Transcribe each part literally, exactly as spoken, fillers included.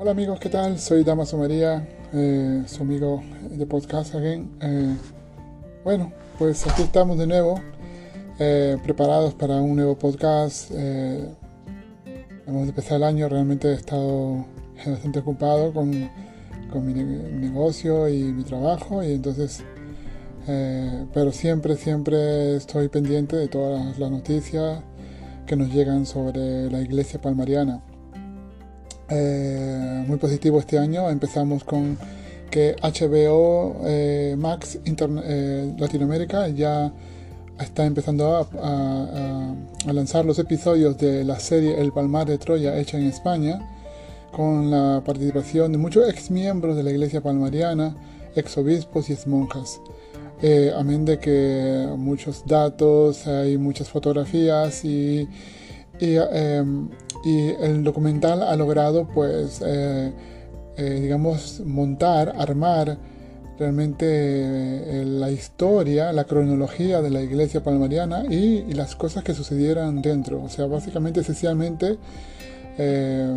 Hola amigos, ¿qué tal? Soy Damaso María, eh, su amigo de Podcast Again. Eh, bueno, pues aquí estamos de nuevo, eh, preparados para un nuevo podcast. Eh, hemos de empezar el año, realmente he estado bastante ocupado con, con mi, ne- mi negocio y mi trabajo, y entonces, eh, pero siempre, siempre estoy pendiente de todas las noticias que nos llegan sobre la Iglesia Palmariana. Eh, muy positivo este año. Empezamos con que H B O eh, Max Interne- eh, Latinoamérica ya está empezando a, a- a lanzar los episodios de la serie El Palmar de Troya hecha en España, con la participación de muchos ex miembros de la Iglesia Palmariana, ex obispos y ex monjas. Eh, amén de que muchos datos, hay muchas fotografías y, y, eh, y el documental ha logrado, pues, eh, eh, digamos, montar, armar realmente eh, la historia, la cronología de la Iglesia Palmariana y, y las cosas que sucedieran dentro. O sea, básicamente, esencialmente, eh,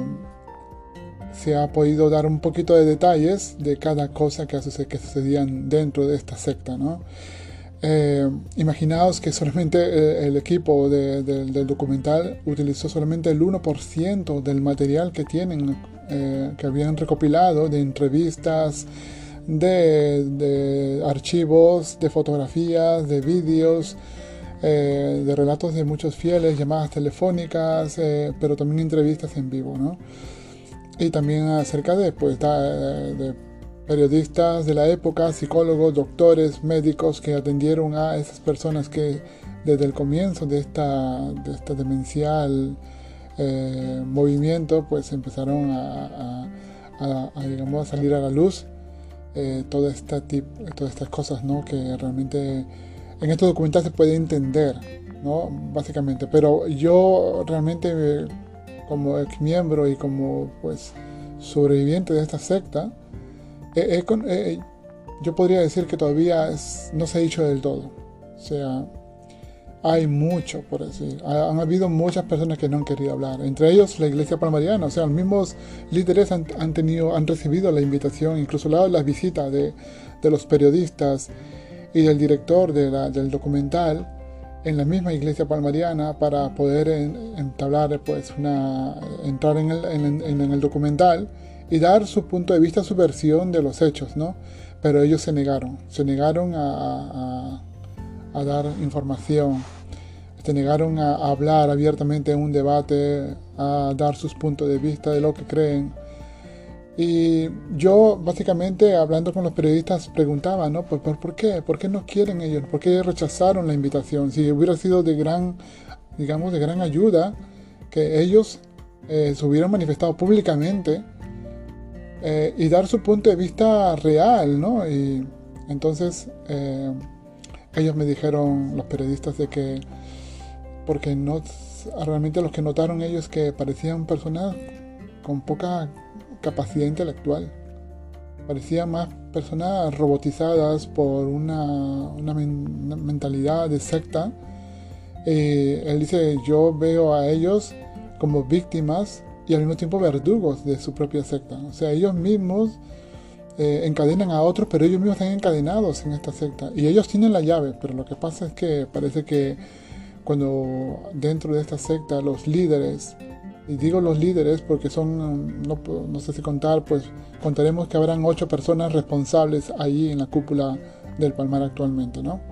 se ha podido dar un poquito de detalles de cada cosa que, suce- que sucedían dentro de esta secta, ¿no? Eh, imaginaos que solamente eh, el equipo de- de- del documental utilizó solamente el uno por ciento del material que tienen, eh, que habían recopilado de entrevistas, de, de archivos, de fotografías, de vídeos, eh, de relatos de muchos fieles, llamadas telefónicas, eh, pero también entrevistas en vivo, ¿no? Y también acerca de, pues, da- de periodistas de la época, psicólogos, doctores, médicos que atendieron a esas personas que desde el comienzo de esta, de esta demencial eh, movimiento, pues empezaron a, a- a- a, digamos, a salir a la luz, eh, toda esta tip- todas estas cosas, ¿no? Que realmente en este documental se puede entender, ¿no? Básicamente. Pero yo realmente, eh, como ex miembro y como, pues, sobreviviente de esta secta, eh, eh, con- eh, yo podría decir que todavía es- no se ha dicho del todo. O sea, hay mucho por decir. Ha- Han habido muchas personas que no han querido hablar, entre ellos la Iglesia Palmariana. O sea, los mismos líderes han, han tenido, han recibido la invitación, incluso la, las visitas de, de los periodistas y del director de la- del documental en la misma Iglesia Palmariana, para poder en- entablar, pues, una, entrar en el, en, en- en el documental y dar su punto de vista, su versión de los hechos, ¿no? Pero ellos se negaron, se negaron a, a- a dar información, se negaron a, a hablar abiertamente en un debate, a dar sus puntos de vista de lo que creen. Y yo, básicamente, hablando con los periodistas, preguntaba, ¿no? ¿Por, por, por qué? ¿Por qué no quieren ellos? ¿Por qué rechazaron la invitación? Si hubiera sido de gran, digamos, de gran ayuda que ellos eh, se hubieran manifestado públicamente, eh, y dar su punto de vista real, ¿no? Y entonces, eh, ellos me dijeron, los periodistas, de que porque no, realmente los que notaron ellos, que parecían personas con poca capacidad intelectual, parecían más personas robotizadas por una, una, men- una mentalidad de secta. Eh, él dice, yo veo a ellos como víctimas y al mismo tiempo verdugos de su propia secta. O sea, ellos mismos eh, encadenan a otros, pero ellos mismos están encadenados en esta secta. Y ellos tienen la llave, pero lo que pasa es que parece que cuando dentro de esta secta los líderes, y digo los líderes porque son, no, puedo- no sé si contar, pues contaremos que habrán ocho personas responsables ahí en la cúpula del Palmar actualmente, ¿no?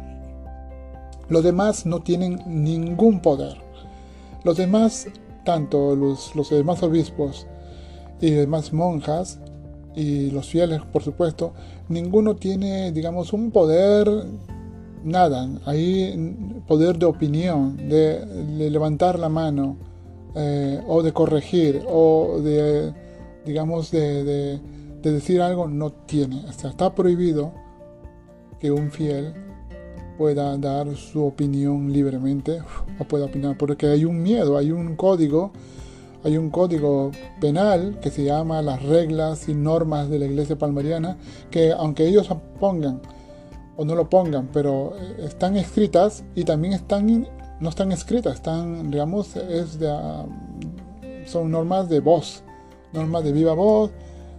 Los demás no tienen ningún poder. Los demás, tanto los, los demás obispos y demás monjas y los fieles, por supuesto, ninguno tiene, digamos, un poder, nada, ahí poder de opinión, de, de levantar la mano, eh, o de corregir, o de, digamos, de, de, de decir algo, no tiene. O sea, está prohibido que un fiel pueda dar su opinión libremente, o pueda opinar, porque hay un miedo, hay un código, hay un código penal que se llama las reglas y normas de la Iglesia Palmariana, que aunque ellos pongan o no lo pongan, pero están escritas, y también están, no están escritas, están, digamos, es de, son normas de voz, normas de viva voz,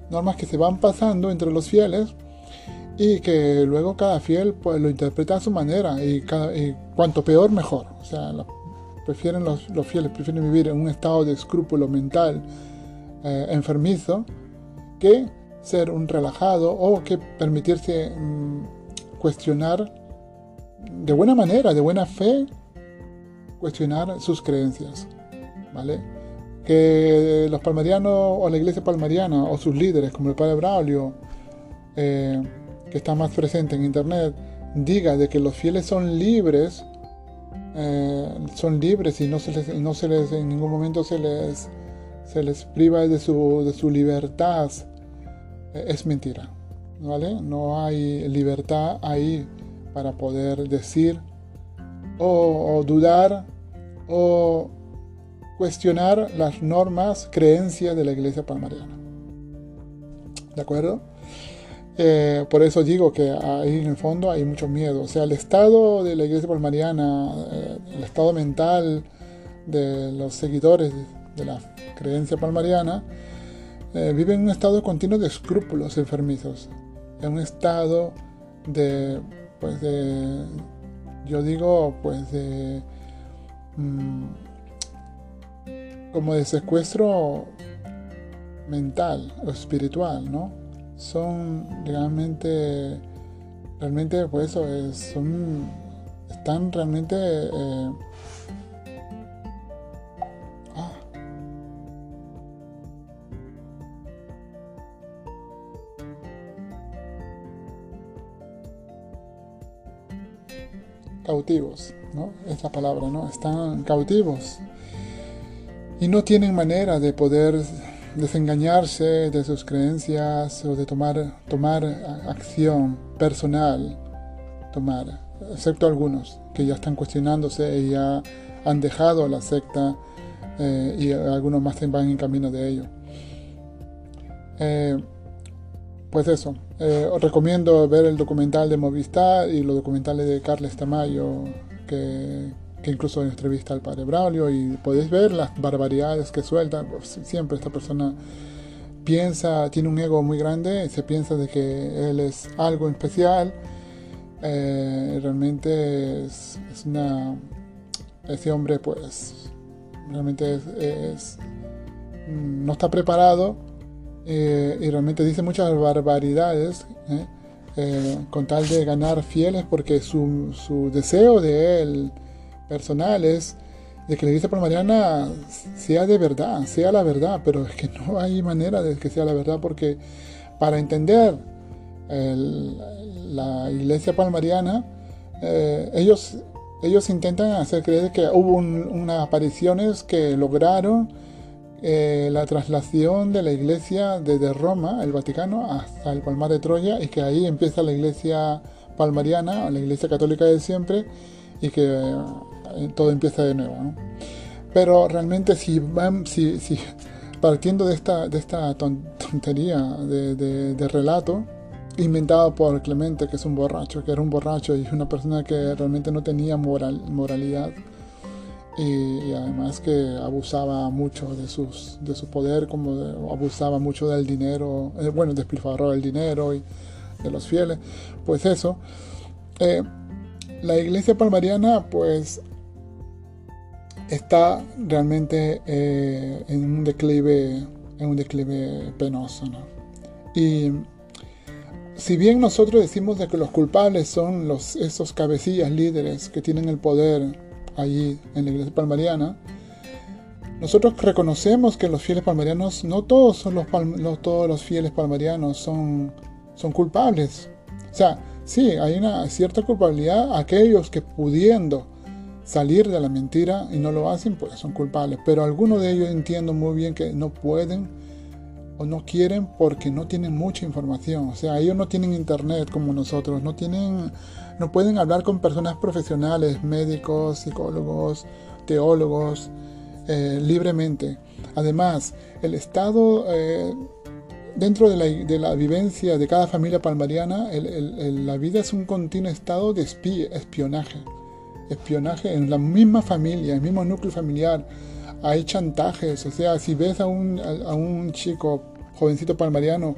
normas que se van pasando entre los fieles y que luego cada fiel pues lo interpreta a su manera y, cada, y cuanto peor mejor. O sea, lo, prefieren los, los fieles prefieren vivir en un estado de escrúpulo mental eh, enfermizo que ser un relajado o que permitirse mmm, cuestionar de buena manera, de buena fe, cuestionar sus creencias, ¿vale? Que los palmarianos o la iglesia palmariana o sus líderes como el padre Braulio, eh, que está más presente en internet, diga de que los fieles son libres, eh, son libres y no se les, no se les en ningún momento se les, se les priva de su, de su libertad, eh, es mentira, ¿vale? No hay libertad ahí para poder decir o, o dudar o cuestionar las normas, creencias de la iglesia palmariana. ¿De acuerdo? Eh, por eso digo que ahí en el fondo hay mucho miedo. O sea, el estado de la iglesia palmariana, eh, el estado mental de los seguidores de la creencia palmariana, eh, vive en un estado continuo de escrúpulos enfermizos, en un estado de, pues de, yo digo, pues de, mmm, como de secuestro mental o espiritual, ¿no? Son realmente, realmente, pues eso es, son, están realmente, eh, ah, cautivos, ¿no? Es la palabra, ¿no? Están cautivos y no tienen manera de poder desengañarse de sus creencias o de tomar, tomar acción personal, tomar, excepto algunos que ya están cuestionándose y ya han dejado la secta eh, y algunos más van en camino de ello. Eh, pues eso, eh, os recomiendo ver el documental de Movistar y los documentales de Carles Tamayo, que que incluso entrevista al padre Braulio y podéis ver las barbaridades que suelta. Siempre esta persona piensa, tiene un ego muy grande, se piensa de que él es algo especial. Eh, realmente es, es una, ese hombre pues realmente es, es, no está preparado eh, y realmente dice muchas barbaridades eh, eh, con tal de ganar fieles, porque su, su deseo de él personal es de que la iglesia palmariana sea de verdad, sea la verdad, pero es que no hay manera de que sea la verdad, porque para entender el, la iglesia palmariana, eh, ellos, ellos intentan hacer creer que hubo un, unas apariciones que lograron eh, la traslación de la iglesia desde Roma, el Vaticano, hasta el Palmar de Troya, y que ahí empieza la iglesia palmariana, o la iglesia católica de siempre, y que eh, todo empieza de nuevo, ¿no? Pero realmente si van, si, si partiendo de esta, de esta tontería de, de, de relato inventado por Clemente, que es un borracho, que era un borracho y una persona que realmente no tenía moral, moralidad, y, y además que abusaba mucho de, sus, de su poder, como de, abusaba mucho del dinero, eh, bueno, despilfarraba el dinero y de los fieles, pues eso, eh, la iglesia palmariana pues está realmente eh, en un declive, en un declive penoso, ¿no? Y si bien nosotros decimos de que los culpables son los, esos cabecillas líderes que tienen el poder allí en la iglesia palmariana, nosotros reconocemos que los fieles palmarianos, no todos son los, no todos los fieles palmarianos son, son culpables. O sea, sí, hay una cierta culpabilidad. Aquellos que pudiendo salir de la mentira y no lo hacen, pues son culpables. Pero algunos de ellos entiendo muy bien que no pueden o no quieren porque no tienen mucha información. O sea, ellos no tienen internet como nosotros, no tienen, no pueden hablar con personas profesionales, médicos, psicólogos, teólogos, eh, libremente. Además, el Estado, eh, dentro de la, de la vivencia de cada familia palmariana, el, el, el, la vida es un continuo estado de espi, espionaje. Espionaje en la misma familia, en el mismo núcleo familiar. Hay chantajes, o sea, si ves a un, a, a un chico jovencito palmariano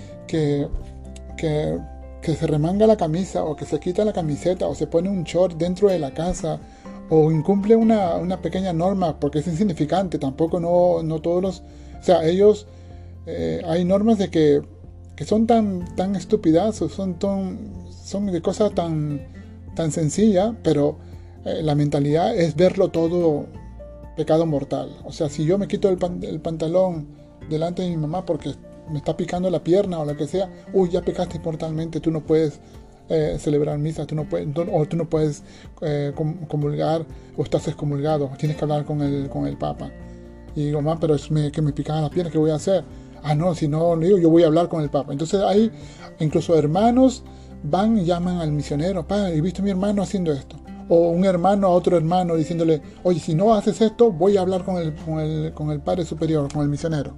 que, que, que se remanga la camisa o que se quita la camiseta o se pone un short dentro de la casa o incumple una, una pequeña norma porque es insignificante, tampoco no, no todos los... O sea, ellos... Eh, hay normas de que, que son tan, tan estúpidas, son, tan, son de cosas tan, tan sencillas, pero eh, la mentalidad es verlo todo pecado mortal. O sea, si yo me quito el, pan, el pantalón delante de mi mamá porque me está picando la pierna o lo que sea, uy, ya pecaste mortalmente, tú no puedes eh, celebrar misa, tú no puedes, tú, o tú no puedes eh, comulgar o estás excomulgado, tienes que hablar con el, con el Papa. Y digo, mamá, pero es me, que me picaban la pierna, ¿qué voy a hacer? Ah, no, si no, digo, yo voy a hablar con el Papa. Entonces hay incluso hermanos van y llaman al misionero, pa, he visto a mi hermano haciendo esto. O un hermano a otro hermano diciéndole, oye, si no haces esto, voy a hablar con el, con el, con el Padre Superior, con el misionero.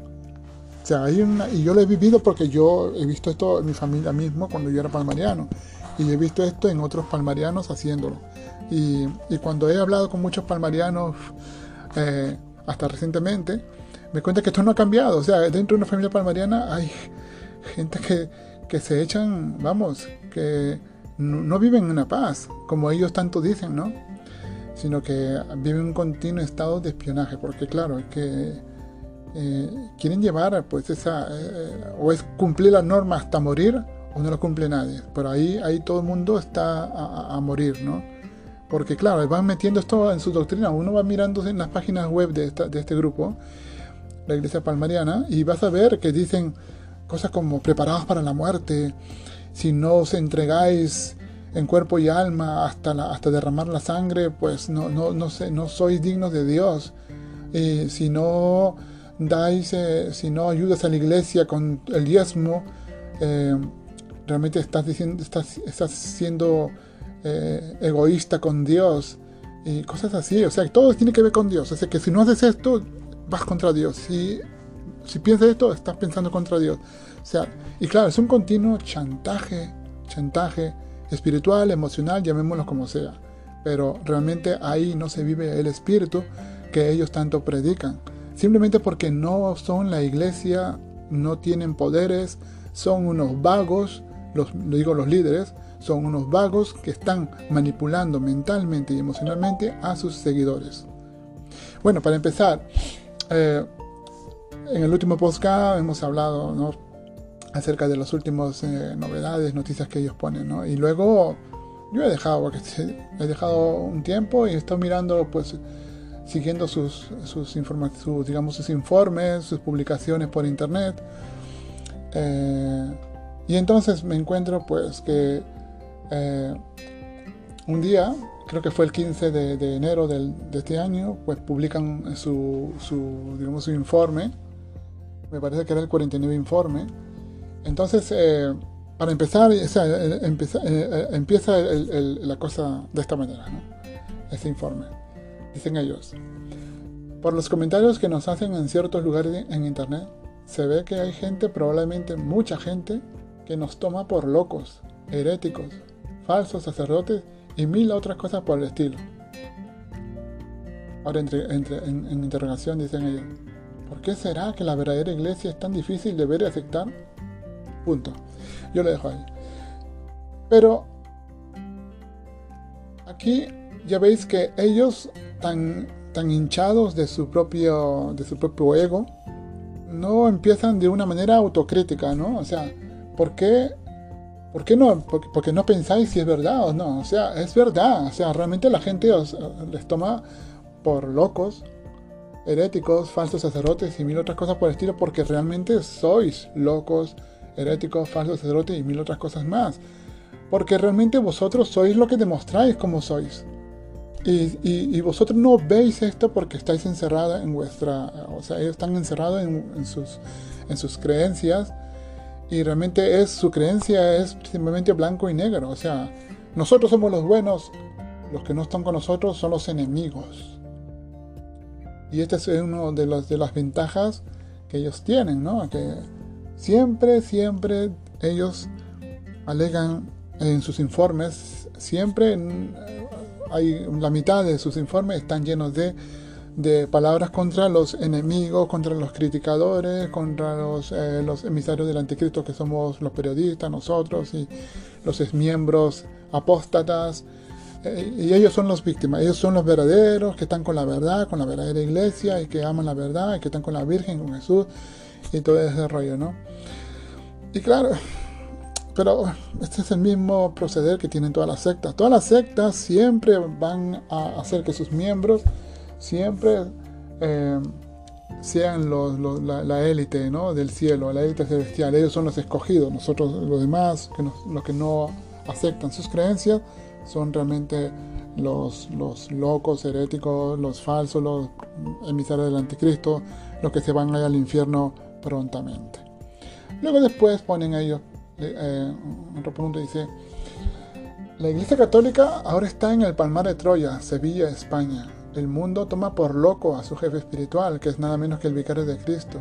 O sea, hay una, y yo lo he vivido porque yo he visto esto en mi familia mismo cuando yo era palmariano. Y he visto esto en otros palmarianos haciéndolo. Y, y cuando he hablado con muchos palmarianos, eh, hasta recientemente, me cuenta que esto no ha cambiado. O sea, dentro de una familia palmariana hay gente que, que se echan, vamos, que no, no viven en una paz, como ellos tanto dicen, ¿no? Sino que viven un continuo estado de espionaje, porque claro, es que eh, quieren llevar, pues, esa, eh, o es cumplir las normas hasta morir, o no lo cumple nadie. Pero ahí, ahí todo el mundo está a, a morir, ¿no? Porque claro, van metiendo esto en su doctrina. Uno va mirando en las páginas web de, esta, de este grupo, la Iglesia Palmariana, y vas a ver que dicen cosas como preparados para la muerte, si no os entregáis en cuerpo y alma hasta, la, hasta derramar la sangre, pues no, no, no, sé, no sois dignos de Dios. Y si no dais, eh, si no ayudas a la iglesia con el diezmo, eh, realmente estás, diciendo, estás, estás siendo eh, egoísta con Dios y cosas así. O sea, todo tiene que ver con Dios. O sea, que si no haces esto, vas contra Dios. Si, si piensas esto, estás pensando contra Dios. O sea, y claro, es un continuo chantaje, chantaje espiritual, emocional, llamémoslo como sea. Pero realmente ahí no se vive el espíritu que ellos tanto predican. Simplemente porque no son la iglesia, no tienen poderes, son unos vagos, los, lo digo los líderes, son unos vagos que están manipulando mentalmente y emocionalmente a sus seguidores. Bueno, para empezar, eh, en el último podcast hemos hablado, ¿no?, acerca de las últimas eh, novedades, noticias que ellos ponen, ¿no? Y luego yo he dejado, porque he dejado un tiempo y he estado mirando, pues, siguiendo sus, sus, informa- sus, digamos, sus informes, sus publicaciones por internet. Eh, y entonces me encuentro, pues, que eh, un día, creo que fue el quince de, de enero del, de este año, pues publican su, su, digamos, su informe. Me parece que era el cuarenta y nueve informe. Entonces, eh, para empezar, o sea, eh, empieza, eh, empieza el, el, la cosa de esta manera, ¿no? Este informe. Dicen ellos: por los comentarios que nos hacen en ciertos lugares en internet, se ve que hay gente, probablemente mucha gente, que nos toma por locos, heréticos, falsos sacerdotes y mil otras cosas por el estilo. Ahora, entre, entre, en, en interrogación, dicen ellos: ¿por qué será que la verdadera iglesia es tan difícil de ver y aceptar? Punto. Yo lo dejo ahí. Pero aquí ya veis que ellos, tan, tan hinchados de su propio, de su propio ego, no empiezan de una manera autocrítica, ¿no? O sea, ¿por qué, por qué no? Porque, porque no pensáis si es verdad o no. O sea, es verdad. O sea, realmente la gente os, les toma por locos, heréticos, falsos sacerdotes y mil otras cosas por el estilo, porque realmente sois locos, heréticos, falsos sacerdotes y mil otras cosas más. Porque realmente vosotros sois lo que demostráis como sois. Y, y, y vosotros no veis esto porque estáis encerrados en vuestra... O sea, ellos están encerrados en, en, sus, en sus creencias. Y realmente es, su creencia es simplemente blanco y negro. O sea, nosotros somos los buenos, los que no están con nosotros son los enemigos. Y esta es una de las, de las ventajas que ellos tienen, ¿no? Que siempre, siempre ellos alegan en sus informes, siempre hay la mitad de sus informes están llenos de, de palabras contra los enemigos, contra los criticadores, contra los, eh, los emisarios del anticristo, que somos los periodistas, nosotros, y los exmiembros apóstatas. Eh, y ellos son los víctimas, ellos son los verdaderos, que están con la verdad, con la verdadera iglesia, y que aman la verdad, y que están con la Virgen, con Jesús, y todo ese rollo, ¿no? Y claro, pero este es el mismo proceder que tienen todas las sectas. Todas las sectas siempre van a hacer que sus miembros siempre eh, sean los, los, la, la élite, ¿no?, del cielo, la élite celestial. Ellos son los escogidos. Nosotros, los demás, que nos, los que no aceptan sus creencias, son realmente los, los locos, heréticos, los falsos, los emisarios del anticristo, los que se van a ir al infierno prontamente. Luego después ponen ellos, eh, otro punto dice: la Iglesia Católica ahora está en el Palmar de Troya, Sevilla, España. El mundo toma por loco a su jefe espiritual, que es nada menos que el vicario de Cristo.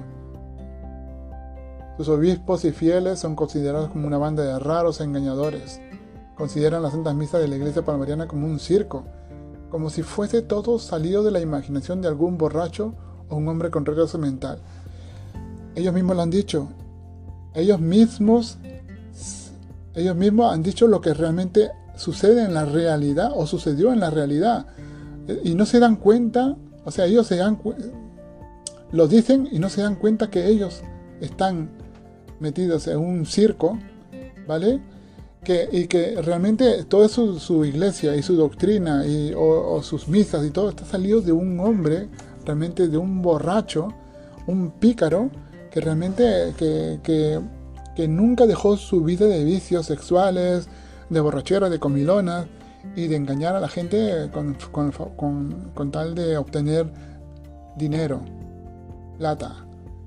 Sus obispos y fieles son considerados como una banda de raros e engañadores. Consideran las santas misas de la Iglesia palmariana como un circo, como si fuese todo salido de la imaginación de algún borracho o un hombre con retraso mental. Ellos mismos lo han dicho. Ellos mismos, ellos mismos han dicho lo que realmente sucede en la realidad o sucedió en la realidad. Y no se dan cuenta, o sea, ellos se dan lo dicen y no se dan cuenta que ellos están metidos en un circo, ¿vale? Que, y que realmente toda su, su iglesia y su doctrina y, o, o sus misas y todo está salido de un hombre, realmente de un borracho, un pícaro, que realmente que, que, que nunca dejó su vida de vicios sexuales, de borrachera, de comilonas, y de engañar a la gente con, con, con, con tal de obtener dinero, plata,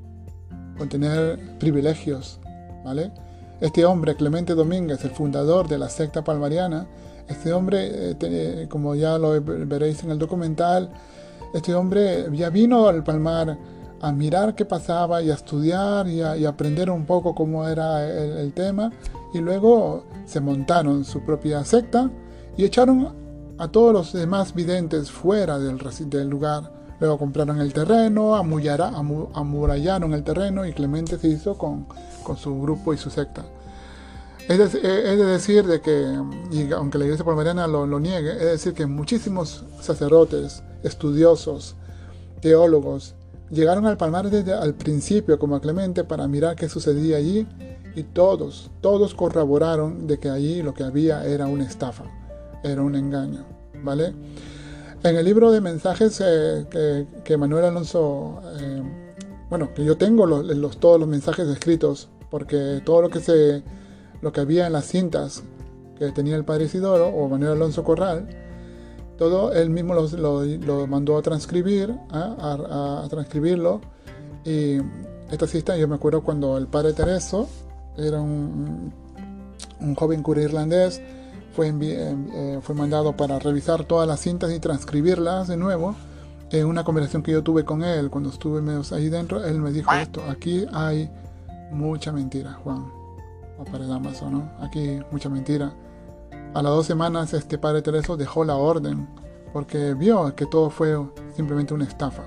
con tener privilegios, ¿vale? Este hombre, Clemente Domínguez, el fundador de la secta palmariana, este hombre, eh, te, como ya lo veréis en el documental, este hombre ya vino al Palmar a mirar qué pasaba y a estudiar y a, y a aprender un poco cómo era el, el tema, y luego se montaron su propia secta y echaron a todos los demás videntes fuera del, del lugar. Luego compraron el terreno, amullara, amu, amurallaron el terreno, y Clemente se hizo con, con su grupo y su secta. Es de, es de decir de que, y aunque la Iglesia palmariana lo, lo niegue, es decir que muchísimos sacerdotes, estudiosos, teólogos, llegaron al Palmar desde al principio como a Clemente para mirar qué sucedía allí, y todos, todos corroboraron de que allí lo que había era una estafa, era un engaño, ¿vale? En el libro de mensajes eh, que, que Manuel Alonso, eh, bueno, que yo tengo los, los, todos los mensajes escritos, porque todo lo que se, lo que había en las cintas que tenía el padre Isidoro o Manuel Alonso Corral, todo él mismo lo, lo, lo mandó a transcribir, ¿eh? a, a, a transcribirlo. Y esta cita, yo me acuerdo cuando el padre Tereso era un, un joven cura irlandés, fue, eh, fue mandado para revisar todas las cintas y transcribirlas de nuevo. En una conversación que yo tuve con él cuando estuve menos ahí dentro, él me dijo esto: aquí hay mucha mentira, Juan, o padre Damaso, ¿no? Aquí mucha mentira. A las dos semanas este padre Tereso dejó la orden porque vio que todo fue simplemente una estafa.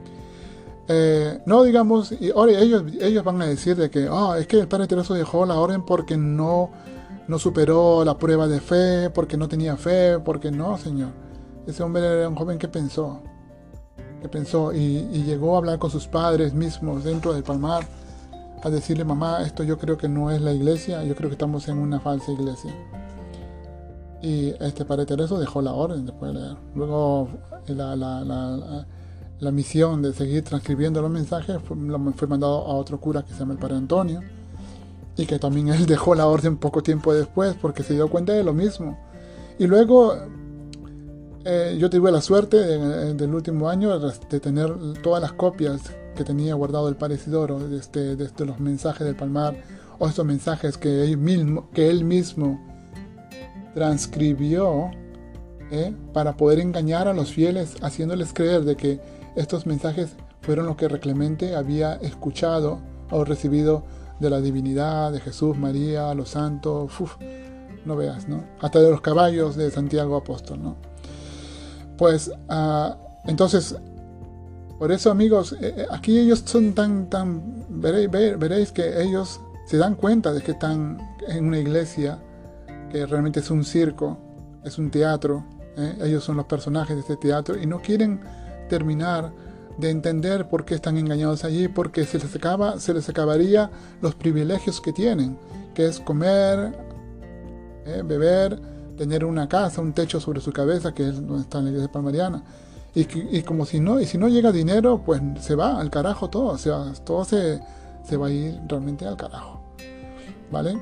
Eh, no digamos, y ahora ellos, ellos van a decir de que oh, es que el padre Tereso dejó la orden porque no, no superó la prueba de fe, porque no tenía fe, porque no, señor. Ese hombre era un joven que pensó, que pensó y, y llegó a hablar con sus padres mismos dentro del Palmar, a decirle: mamá, esto yo creo que no es la iglesia, yo creo que estamos en una falsa iglesia. Y este padre Tereso dejó la orden después de leer. Luego la, la, la, la, la misión de seguir transcribiendo los mensajes fue, fue mandado a otro cura que se llama el padre Antonio, y que también él dejó la orden poco tiempo después porque se dio cuenta de lo mismo. Y luego eh, yo tuve la suerte de, del último año de tener todas las copias que tenía guardado el padre Isidoro de, este, de, de los mensajes del Palmar, o estos mensajes que él mismo, que él mismo transcribió ¿eh? para poder engañar a los fieles, haciéndoles creer de que estos mensajes fueron los que Clemente había escuchado o recibido de la divinidad, de Jesús, María, los santos, uf, no veas, ¿no? Hasta de los caballos de Santiago Apóstol, ¿no? Pues, uh, entonces, Por eso, amigos, eh, aquí ellos son tan, tan, veréis, veréis que ellos se dan cuenta de que están en una iglesia que realmente es un circo, es un teatro, ¿eh? Ellos son los personajes de este teatro y no quieren terminar de entender por qué están engañados allí, porque se les acaba, se les acabaría los privilegios que tienen, que es comer, ¿eh? beber, tener una casa, un techo sobre su cabeza, que es donde está la iglesia palmariana. Y, y como si no, y si no llega dinero, pues se va al carajo todo, o sea, todo se, se va a ir realmente al carajo, ¿vale?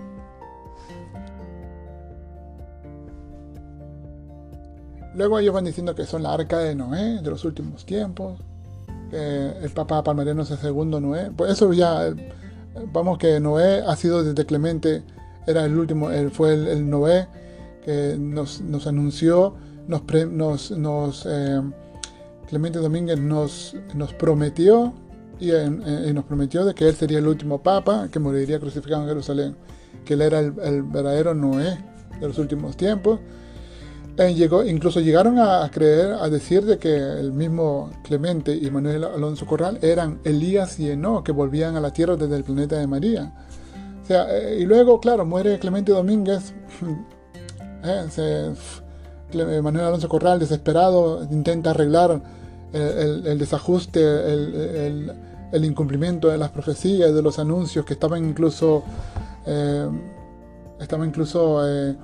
Luego ellos van diciendo que son la arca de Noé, de los últimos tiempos, que el Papa Palmariano es el segundo Noé, pues eso ya, vamos que Noé ha sido desde Clemente, era el último, él fue el, el Noé que nos, nos anunció, nos, pre, nos, nos eh, Clemente Domínguez nos, nos prometió y, eh, y nos prometió de que él sería el último papa que moriría crucificado en Jerusalén, que él era el, el verdadero Noé de los últimos tiempos. Eh, llegó, incluso llegaron a, a creer, a decir de que el mismo Clemente y Manuel Alonso Corral eran Elías y Enoc que volvían a la tierra desde el planeta de María. O sea, eh, y luego, claro, muere Clemente Domínguez. eh, se, Manuel Alonso Corral, desesperado, intenta arreglar el, el, el desajuste, el, el, el incumplimiento de las profecías, de los anuncios que estaban incluso eh, estaban incluso eh,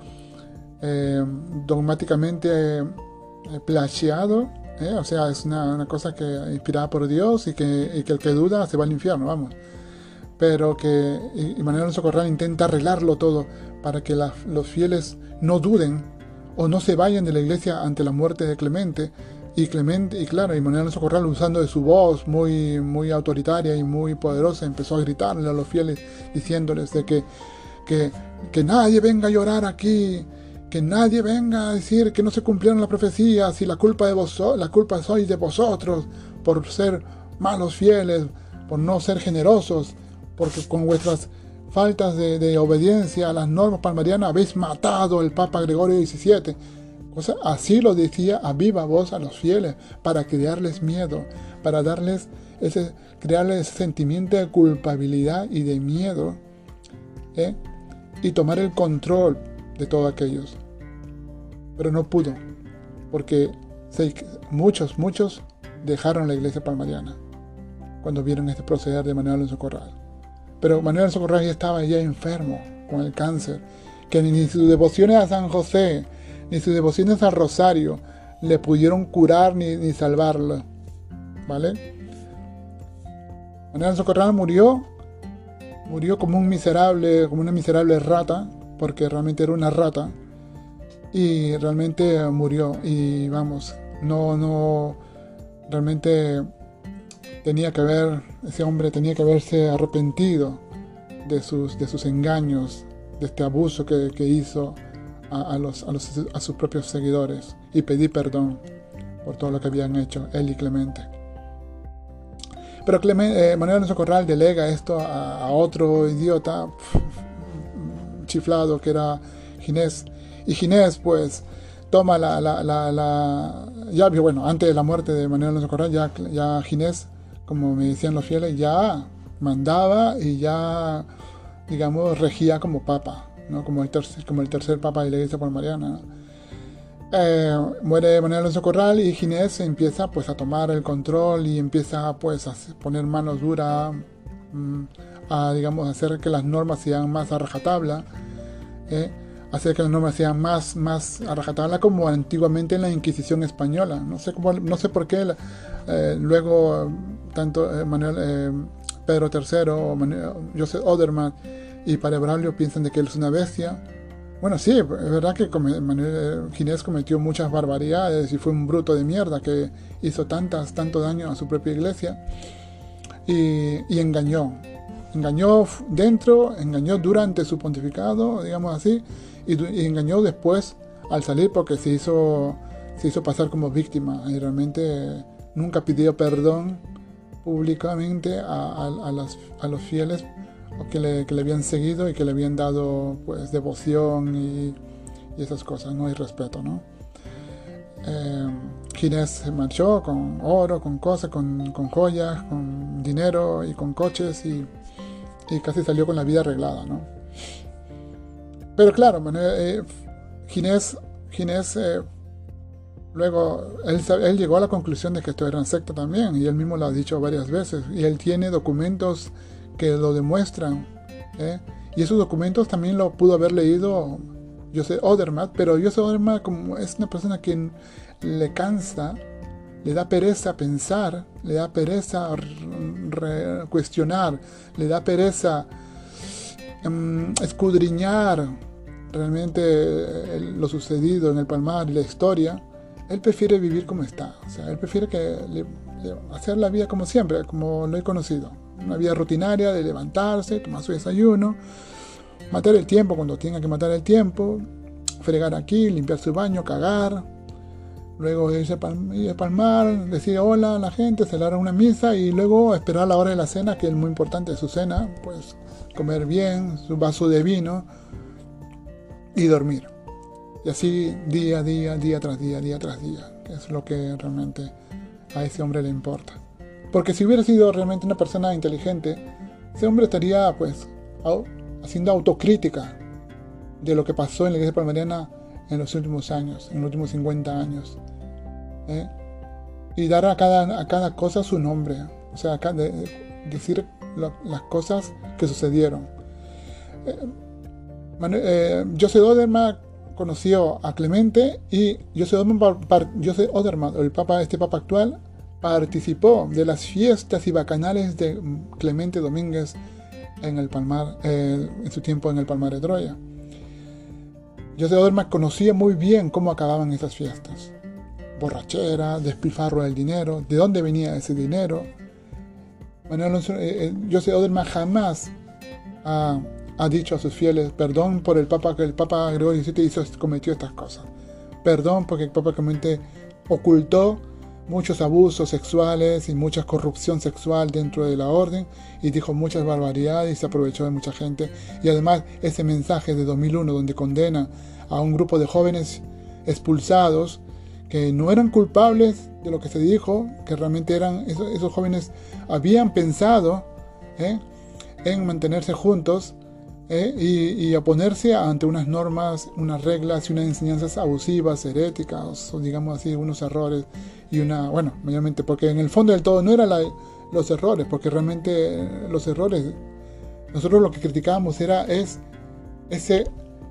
eh, dogmáticamente eh, plagiado, eh, o sea, es una, una cosa que inspirada por Dios y que, y que el que duda se va al infierno, vamos. Pero que y Manuel Alonso Corral intenta arreglarlo todo para que la, los fieles no duden o no se vayan de la iglesia ante la muerte de Clemente. Y Clemente, y claro, y Manuel Alonso Corral, usando de su voz muy, muy autoritaria y muy poderosa, empezó a gritarle a los fieles, diciéndoles de que, que, que nadie venga a llorar aquí, que nadie venga a decir que no se cumplieron las profecías y la culpa de vos, la culpa sois de vosotros por ser malos fieles, por no ser generosos, porque con vuestras faltas de, de obediencia a las normas palmarianas habéis matado al Papa Gregorio diecisiete. O sea, así lo decía a viva voz a los fieles, para crearles miedo, para darles ese, crearles ese sentimiento de culpabilidad y de miedo, ¿eh? Y tomar el control de todos aquellos. Pero no pudo, porque se, muchos, muchos dejaron la iglesia palmariana cuando vieron este proceder de Manuel Alonso Corral. Pero Manuel Alonso Corral ya estaba ya enfermo con el cáncer, que ni sus devociones a San José, ni sus devociones al Rosario le pudieron curar ni, ni salvarlo, ¿vale? Manuel Alonso Corral murió, murió como un miserable, como una miserable rata, porque realmente era una rata, y realmente murió, y vamos, no, no, realmente tenía que haber, ese hombre tenía que haberse arrepentido de sus, de sus engaños, de este abuso que, que hizo a, a, los, a, los, a sus propios seguidores, y pedir perdón por todo lo que habían hecho él y Clemente. Pero Clemente, eh, Manuel Alonso Corral delega esto a, a otro idiota pf, chiflado que era Ginés, y Ginés pues toma la, la, la, la ya bueno, antes de la muerte de Manuel Alonso Corral, ya, ya Ginés, como me decían los fieles, ya mandaba y ya, digamos, regía como papa, ¿no? Como el tercer, como el tercer papa de la iglesia palmariana, ¿no? Eh, muere Manuel Alonso Corral y Ginés empieza pues a tomar el control y empieza pues a poner manos duras, a, digamos, hacer que las normas sean más a rajatabla, ¿eh? hacer que las normas sean más, más a rajatabla, como antiguamente en la Inquisición española. No sé, cómo, no sé por qué eh, luego tanto eh, Manuel, eh, Pedro tercero, Manuel, Joseph Odermatt y Padre Braulio piensan de que él es una bestia. Bueno, sí, es verdad que Manuel Ginés cometió muchas barbaridades y fue un bruto de mierda que hizo tantas, tanto daño a su propia iglesia, y, y engañó. Engañó dentro, engañó durante su pontificado, digamos así, y, y engañó después al salir, porque se hizo, se hizo pasar como víctima y realmente nunca pidió perdón públicamente a, a, a, las, a los fieles que le, que le habían seguido y que le habían dado pues devoción y, y esas cosas, ¿no? Y respeto, ¿no? Eh, Ginés se marchó con oro, con cosas, con, con joyas, con dinero y con coches y, y casi salió con la vida arreglada, ¿no? Pero claro, bueno, eh, Ginés, Ginés eh, luego él, él llegó a la conclusión de que esto era una secta también, y él mismo lo ha dicho varias veces, y él tiene documentos que lo demuestran, ¿eh? Y esos documentos también lo pudo haber leído Joseph Odermatt, pero Joseph Odermatt, como es una persona que le cansa, le da pereza pensar, le da pereza re- cuestionar, le da pereza um, escudriñar realmente eh, lo sucedido en el Palmar y la historia. Él prefiere vivir como está, o sea, él prefiere que le, le, hacer la vida como siempre, como lo he conocido, una vida rutinaria de levantarse, tomar su desayuno, matar el tiempo cuando tenga que matar el tiempo, fregar aquí, limpiar su baño, cagar, luego irse al Palmar, decir hola a la gente, celebrar una misa y luego esperar la hora de la cena, que es muy importante su cena, pues comer bien, su vaso de vino y dormir. Y así día a día, día tras día, día tras día, que es lo que realmente a ese hombre le importa. Porque si hubiera sido realmente una persona inteligente, ese hombre estaría pues haciendo autocrítica de lo que pasó en la iglesia palmariana en los últimos años, en los últimos cincuenta años. ¿eh? Y dar a cada, a cada cosa su nombre, o sea, acá de, de, decir lo, las cosas que sucedieron. Eh, Manuel, eh, Joseph Odermatt conoció a Clemente y Joseph Odermatt, Joseph Odermatt, el papa, este papa actual, participó de las fiestas y bacanales de Clemente Domínguez en el Palmar, eh, en su tiempo en el Palmar de Troya. Joseph Odermatt conocía muy bien cómo acababan esas fiestas. Borrachera, despilfarro del dinero, de dónde venía ese dinero. Manuel Alonso, eh, eh, Joseph Odermatt jamás ha, ha dicho a sus fieles, perdón por el Papa, que el Papa Gregorio diecisiete hizo, cometió estas cosas. Perdón porque el Papa Clemente ocultó muchos abusos sexuales y mucha corrupción sexual dentro de la orden y dijo muchas barbaridades y se aprovechó de mucha gente. Y además ese mensaje de dos mil uno donde condena a un grupo de jóvenes expulsados que no eran culpables de lo que se dijo, que realmente eran esos, esos jóvenes habían pensado ¿eh? en mantenerse juntos ¿eh? y, y oponerse ante unas normas, unas reglas y unas enseñanzas abusivas, heréticas, o digamos así, unos errores y una, bueno, mayormente, porque en el fondo del todo no eran los errores, porque realmente los errores, nosotros lo que criticábamos era, es ese,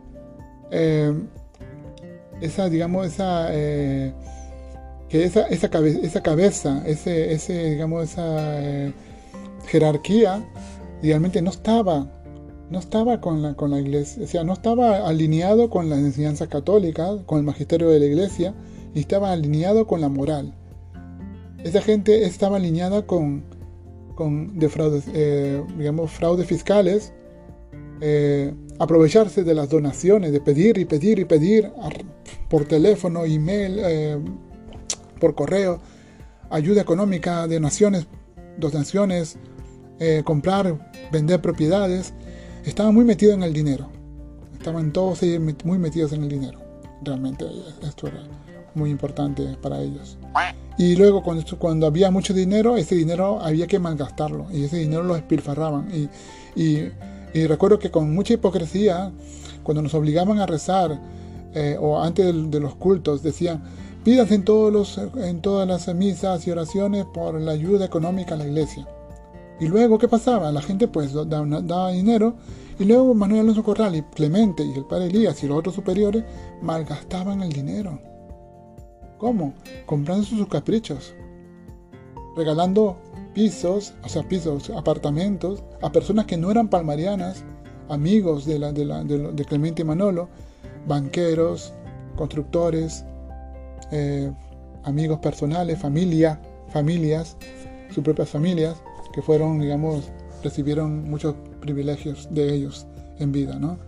eh, esa, digamos, esa, eh, que esa, esa, cabe, esa cabeza, ese, ese, digamos, esa eh, jerarquía, realmente no estaba, no estaba con la, con la iglesia, o sea, no estaba alineado con las enseñanzas católicas, con el magisterio de la iglesia, y estaba alineado con la moral. Esa gente estaba alineada con, con de fraudes, eh, digamos, fraudes fiscales, eh, aprovecharse de las donaciones, de pedir y pedir y pedir a, por teléfono, email, eh, por correo, ayuda económica, donaciones, donaciones, eh, comprar, vender propiedades. Estaban muy metidos en el dinero. Estaban todos muy metidos en el dinero. Realmente esto era muy importante para ellos. Y luego cuando, cuando había mucho dinero, ese dinero había que malgastarlo y ese dinero lo despilfarraban. Y, y, y recuerdo que con mucha hipocresía, cuando nos obligaban a rezar eh, o antes de, de los cultos, decían, pídanse en, todos los, en todas las misas y oraciones por la ayuda económica a la iglesia. Y luego, ¿qué pasaba? La gente pues daba, daba dinero y luego Manuel Alonso Corral y Clemente y el padre Elías y los otros superiores malgastaban el dinero. ¿Cómo? Comprando sus caprichos, regalando pisos, o sea, pisos, apartamentos a personas que no eran palmarianas, amigos de, la, de, la, de, de Clemente y Manolo, banqueros, constructores, eh, amigos personales, familia, familias, sus propias familias, que fueron, digamos, recibieron muchos privilegios de ellos en vida, ¿no?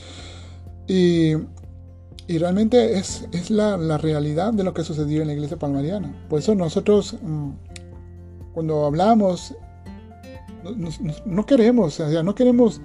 Y, y realmente es, es la, la realidad de lo que sucedió en la iglesia palmariana. Por eso nosotros, cuando hablamos, no, no, no queremos, o sea, no queremos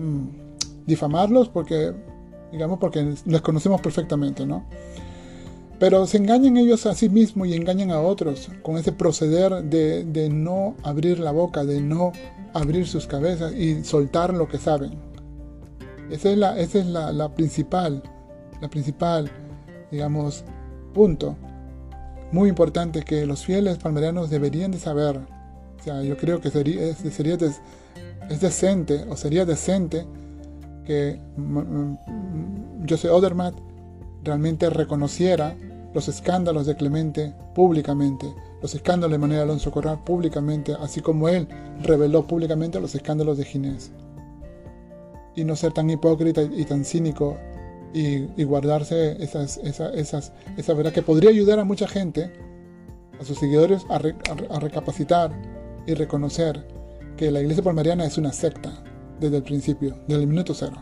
mmm, difamarlos porque, digamos, porque les conocemos perfectamente, ¿no? Pero se engañan ellos a sí mismos y engañan a otros con ese proceder de, de no abrir la boca, de no abrir sus cabezas y soltar lo que saben. Esa es la, esa es la, la principal, la principal, digamos, punto muy importante que los fieles palmarianos deberían de saber. O sea, yo creo que sería, es, sería des, es decente, o sería decente que Joseph Odermatt realmente reconociera los escándalos de Clemente públicamente, los escándalos de Manuel Alonso Corral públicamente, así como él reveló públicamente los escándalos de Ginés. Y no ser tan hipócrita y tan cínico y, y guardarse esas, esas, esas, esa verdad que podría ayudar a mucha gente, a sus seguidores, a, re, a, a recapacitar y reconocer que la Iglesia Palmariana es una secta desde el principio, desde el minuto cero.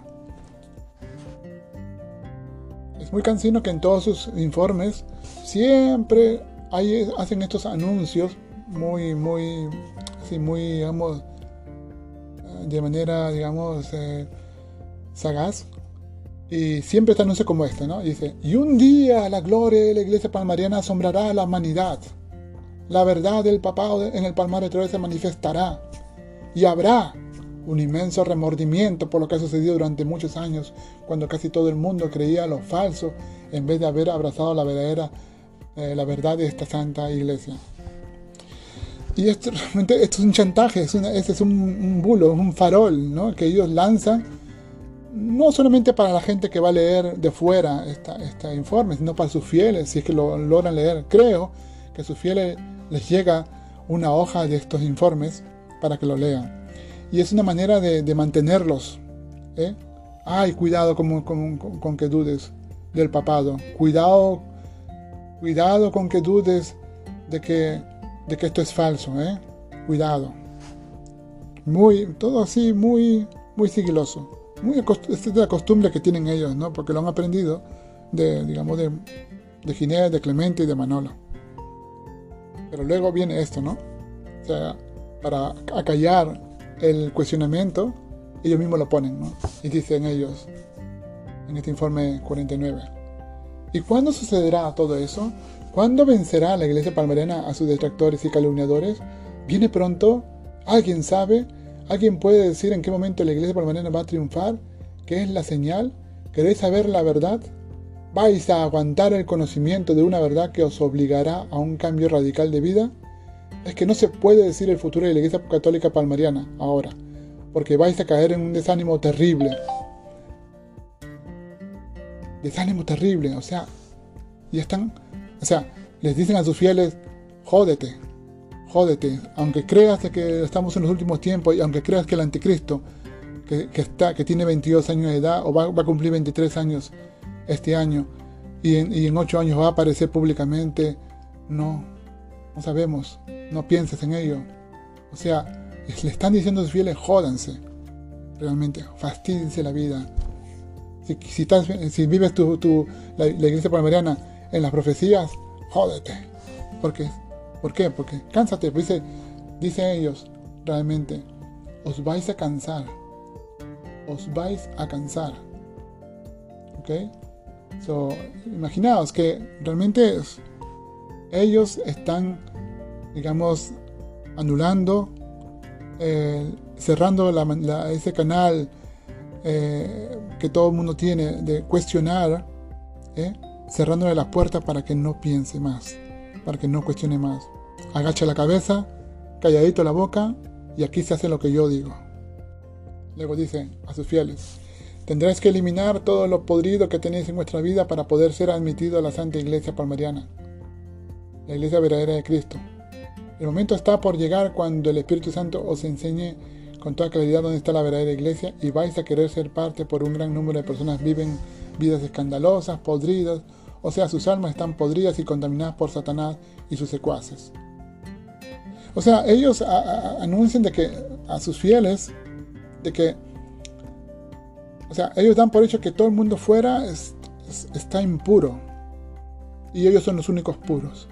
Es muy cansino que en todos sus informes siempre hay, hacen estos anuncios muy, muy, así muy, digamos, de manera, digamos, eh, sagaz, y siempre está anuncio como este, ¿no? Dice, y un día la gloria de la Iglesia Palmariana asombrará a la humanidad. La verdad del papado en el Palmar de Troya se manifestará, y habrá un inmenso remordimiento por lo que ha sucedido durante muchos años, cuando casi todo el mundo creía lo falso, en vez de haber abrazado la verdadera, eh, la verdad de esta santa iglesia. Y esto realmente esto es un chantaje, es una, este es un, un bulo, es un farol, ¿no? Que ellos lanzan, no solamente para la gente que va a leer de fuera esta, este informe, sino para sus fieles, si es que lo logran leer. Creo que a sus fieles les llega una hoja de estos informes para que lo lean. Y es una manera de, de mantenerlos. ¿eh? Ay, cuidado con, con, con, con que dudes del papado. Cuidado, cuidado con que dudes de que, de que esto es falso. ¿eh? Cuidado. Muy, todo así, muy, muy sigiloso. Muy esta es la costumbre que tienen ellos, ¿no? Porque lo han aprendido de, digamos, de, de Ginés, de Clemente y de Manolo. Pero luego viene esto, ¿no? O sea, para acallar el cuestionamiento, ellos mismos lo ponen, ¿no? Y dicen ellos, en este informe cuarenta y nueve. ¿Y cuándo sucederá todo eso? ¿Cuándo vencerá la Iglesia Palmariana a sus detractores y calumniadores? ¿Viene pronto? ¿Alguien sabe? ¿Alguien puede decir en qué momento la Iglesia Palmariana va a triunfar? ¿Qué es la señal? ¿Queréis saber la verdad? ¿Vais a aguantar el conocimiento de una verdad que os obligará a un cambio radical de vida? Es que no se puede decir el futuro de la Iglesia Católica Palmariana ahora, porque vais a caer en un desánimo terrible. Desánimo terrible, o sea, ya están, o sea, les dicen a sus fieles, jódete, jódete, aunque creas que estamos en los últimos tiempos y aunque creas que el anticristo, que, que, está, que tiene veintidós años de edad o va, va a cumplir veintitrés años este año y en, y en ocho años va a aparecer públicamente, no, no sabemos, no pienses en ello. O sea, le están diciendo a sus fieles, jódanse, realmente, fastídense la vida. Si, si, estás, si vives tu, tu, la, la Iglesia Palmariana en las profecías, jódete. ¿Por qué? ¿Por qué? Porque cánsate, pues dice, dicen ellos, realmente, os vais a cansar, os vais a cansar. ¿Ok? So, imaginaos que realmente es, ellos están, digamos, anulando, eh, cerrando la, la, ese canal eh, que todo el mundo tiene de cuestionar, eh, cerrándole las puertas para que no piense más, para que no cuestione más. Agacha la cabeza, calladito la boca, y aquí se hace lo que yo digo. Luego dice a sus fieles, tendréis que eliminar todo lo podrido que tenéis en vuestra vida para poder ser admitido a la Santa Iglesia Palmariana, la Iglesia verdadera de Cristo. El momento está por llegar cuando el Espíritu Santo os enseñe con toda claridad dónde está la verdadera Iglesia y vais a querer ser parte por un gran número de personas viven vidas escandalosas, podridas, o sea, sus almas están podridas y contaminadas por Satanás y sus secuaces. O sea, ellos a, a, anuncian de que a sus fieles, de que, o sea, ellos dan por hecho que todo el mundo fuera es, es, está impuro y ellos son los únicos puros.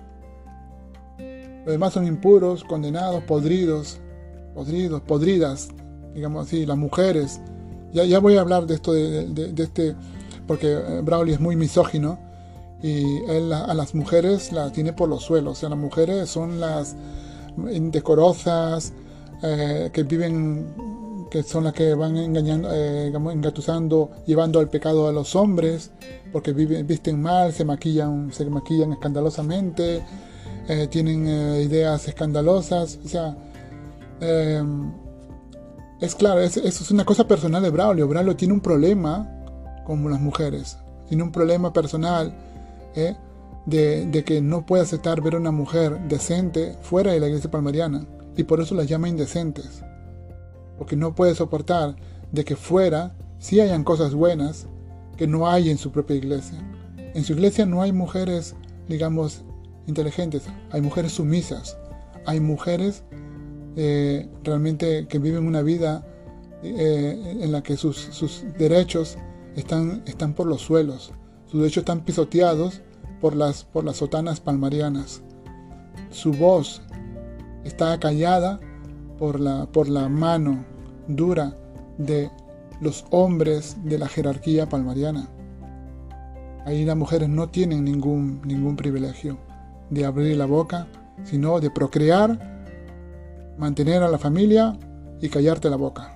Los demás son impuros, condenados, podridos, podridos, podridas, digamos así, las mujeres. Ya, ya voy a hablar de esto, de, de, de este, porque Browley es muy misógino y él a las mujeres las tiene por los suelos. O sea, las mujeres son las indecorosas, eh, que viven, que son las que van engañando, eh, digamos, engatusando, llevando al pecado a los hombres, porque viven, visten mal, se maquillan, se maquillan escandalosamente, eh, tienen eh, ideas escandalosas. O sea, eh, es claro, es, eso es una cosa personal de Braulio. Braulio tiene un problema con las mujeres, tiene un problema personal, ¿eh? de, de que no puede aceptar ver a una mujer decente fuera de la iglesia palmariana, y por eso las llama indecentes, porque no puede soportar de que fuera sí hayan cosas buenas que no hay en su propia iglesia. En su iglesia no hay mujeres, digamos, inteligentes, hay mujeres sumisas, hay mujeres eh, realmente que viven una vida eh, en la que sus, sus derechos están, están por los suelos, sus derechos están pisoteados por las, por las sotanas palmarianas. Su voz está acallada por la, por la mano dura de los hombres de la jerarquía palmariana. Ahí las mujeres no tienen ningún, ningún privilegio de abrir la boca, sino de procrear, mantener a la familia y callarte la boca.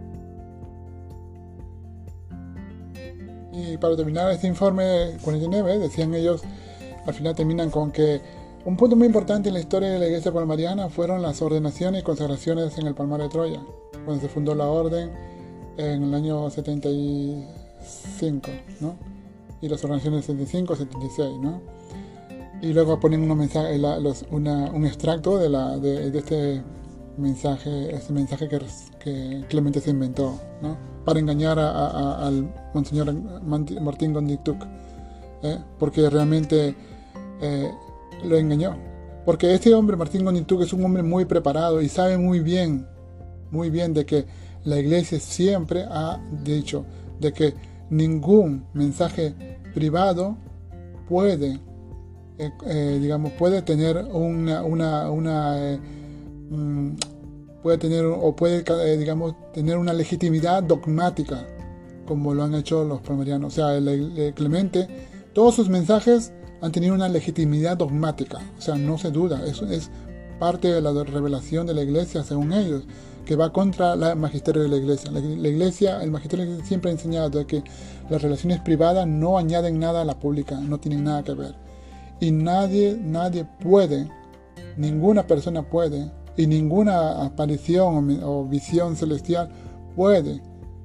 Y para terminar este informe cuarenta y nueve, decían ellos, al final terminan con que un punto muy importante en la historia de la iglesia palmariana fueron las ordenaciones y consagraciones en el Palmar de Troya, cuando se fundó la orden en el año setenta y cinco, ¿no? Y las ordenaciones setenta y cinco, setenta y seis, ¿no? Y luego ponen unos mensajes, la, los, una, un extracto de, la, de, de este mensaje, este mensaje que, que Clemente se inventó, ¿no? Para engañar a, a, a, al Monseñor Martín Gondituk, ¿eh? Porque realmente eh, lo engañó. Porque este hombre, Martín Gondituk, es un hombre muy preparado y sabe muy bien, muy bien de que la iglesia siempre ha dicho de que ningún mensaje privado puede, eh, eh, digamos, puede tener una, una, una eh, mm, puede tener o puede, eh, digamos, tener una legitimidad dogmática, como lo han hecho los palmarianos. O sea, el, el Clemente, todos sus mensajes han tenido una legitimidad dogmática. O sea, no se duda, eso es parte de la revelación de la iglesia, según ellos, que va contra el magisterio de la iglesia. La, la iglesia, el magisterio de la iglesia siempre ha enseñado de que las relaciones privadas no añaden nada a la pública, no tienen nada que ver. Y nadie, nadie puede, ninguna persona puede, y ninguna aparición o, o visión celestial puede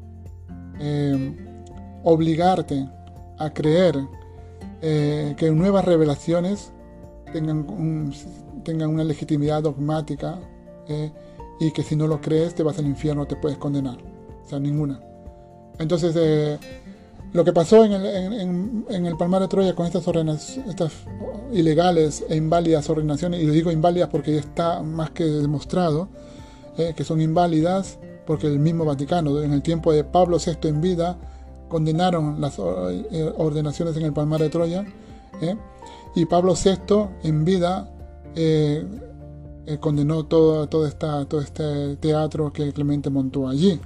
eh, obligarte a creer eh, que nuevas revelaciones tengan, un, tengan una legitimidad dogmática, eh, y que si no lo crees te vas al infierno, te puedes condenar. O sea, ninguna. Entonces, eh, lo que pasó en el, en, en, en el Palmar de Troya con estas, estas ilegales e inválidas ordenaciones, y lo digo inválidas porque ya está más que demostrado eh, que son inválidas, porque el mismo Vaticano, en el tiempo de Pablo sexto en vida, condenaron las ordenaciones en el Palmar de Troya, eh, y Pablo sexto en vida eh, Eh, condenó todo, todo, esta, todo este teatro que Clemente montó allí.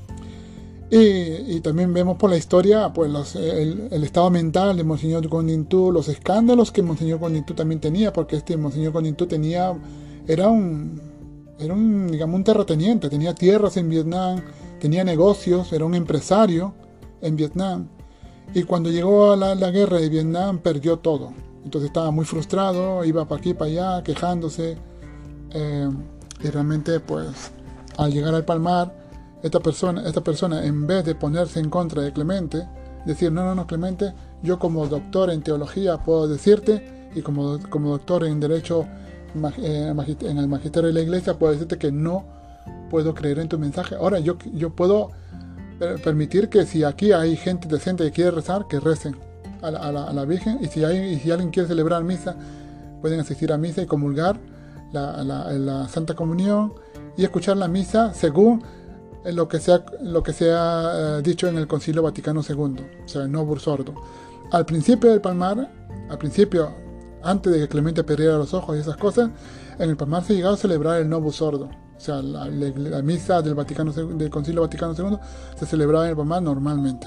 Y, y también vemos por la historia pues los, el, el estado mental de Monseñor Gondintú, los escándalos que Monseñor Gondintú también tenía, porque este Monseñor Gondintú tenía, era un, era un, digamos, un terrateniente, tenía tierras en Vietnam, tenía negocios, era un empresario en Vietnam, y cuando llegó a la, la guerra de Vietnam perdió todo. Entonces estaba muy frustrado, iba para aquí, para allá, quejándose. Eh, y realmente, pues, al llegar al Palmar, esta persona, esta persona, en vez de ponerse en contra de Clemente, decir, no, no, no, Clemente, yo como doctor en teología puedo decirte, y como, como doctor en derecho eh, en el magisterio de la iglesia, puedo decirte que no puedo creer en tu mensaje. Ahora, yo, yo puedo permitir que si aquí hay gente decente que quiere rezar, que recen a la, a la, a la Virgen, y si, hay, y si alguien quiere celebrar misa, pueden asistir a misa y comulgar La, la, la Santa Comunión y escuchar la misa según lo que sea, lo que se ha uh, dicho en el Concilio Vaticano segundo, o sea, el Novus Ordo. Al principio del Palmar, al principio, antes de que Clemente perdiera los ojos y esas cosas, en el Palmar se llegaba a celebrar el Novus Ordo, o sea, la, la, la misa del, Vaticano, del Concilio Vaticano segundo se celebraba en el Palmar normalmente.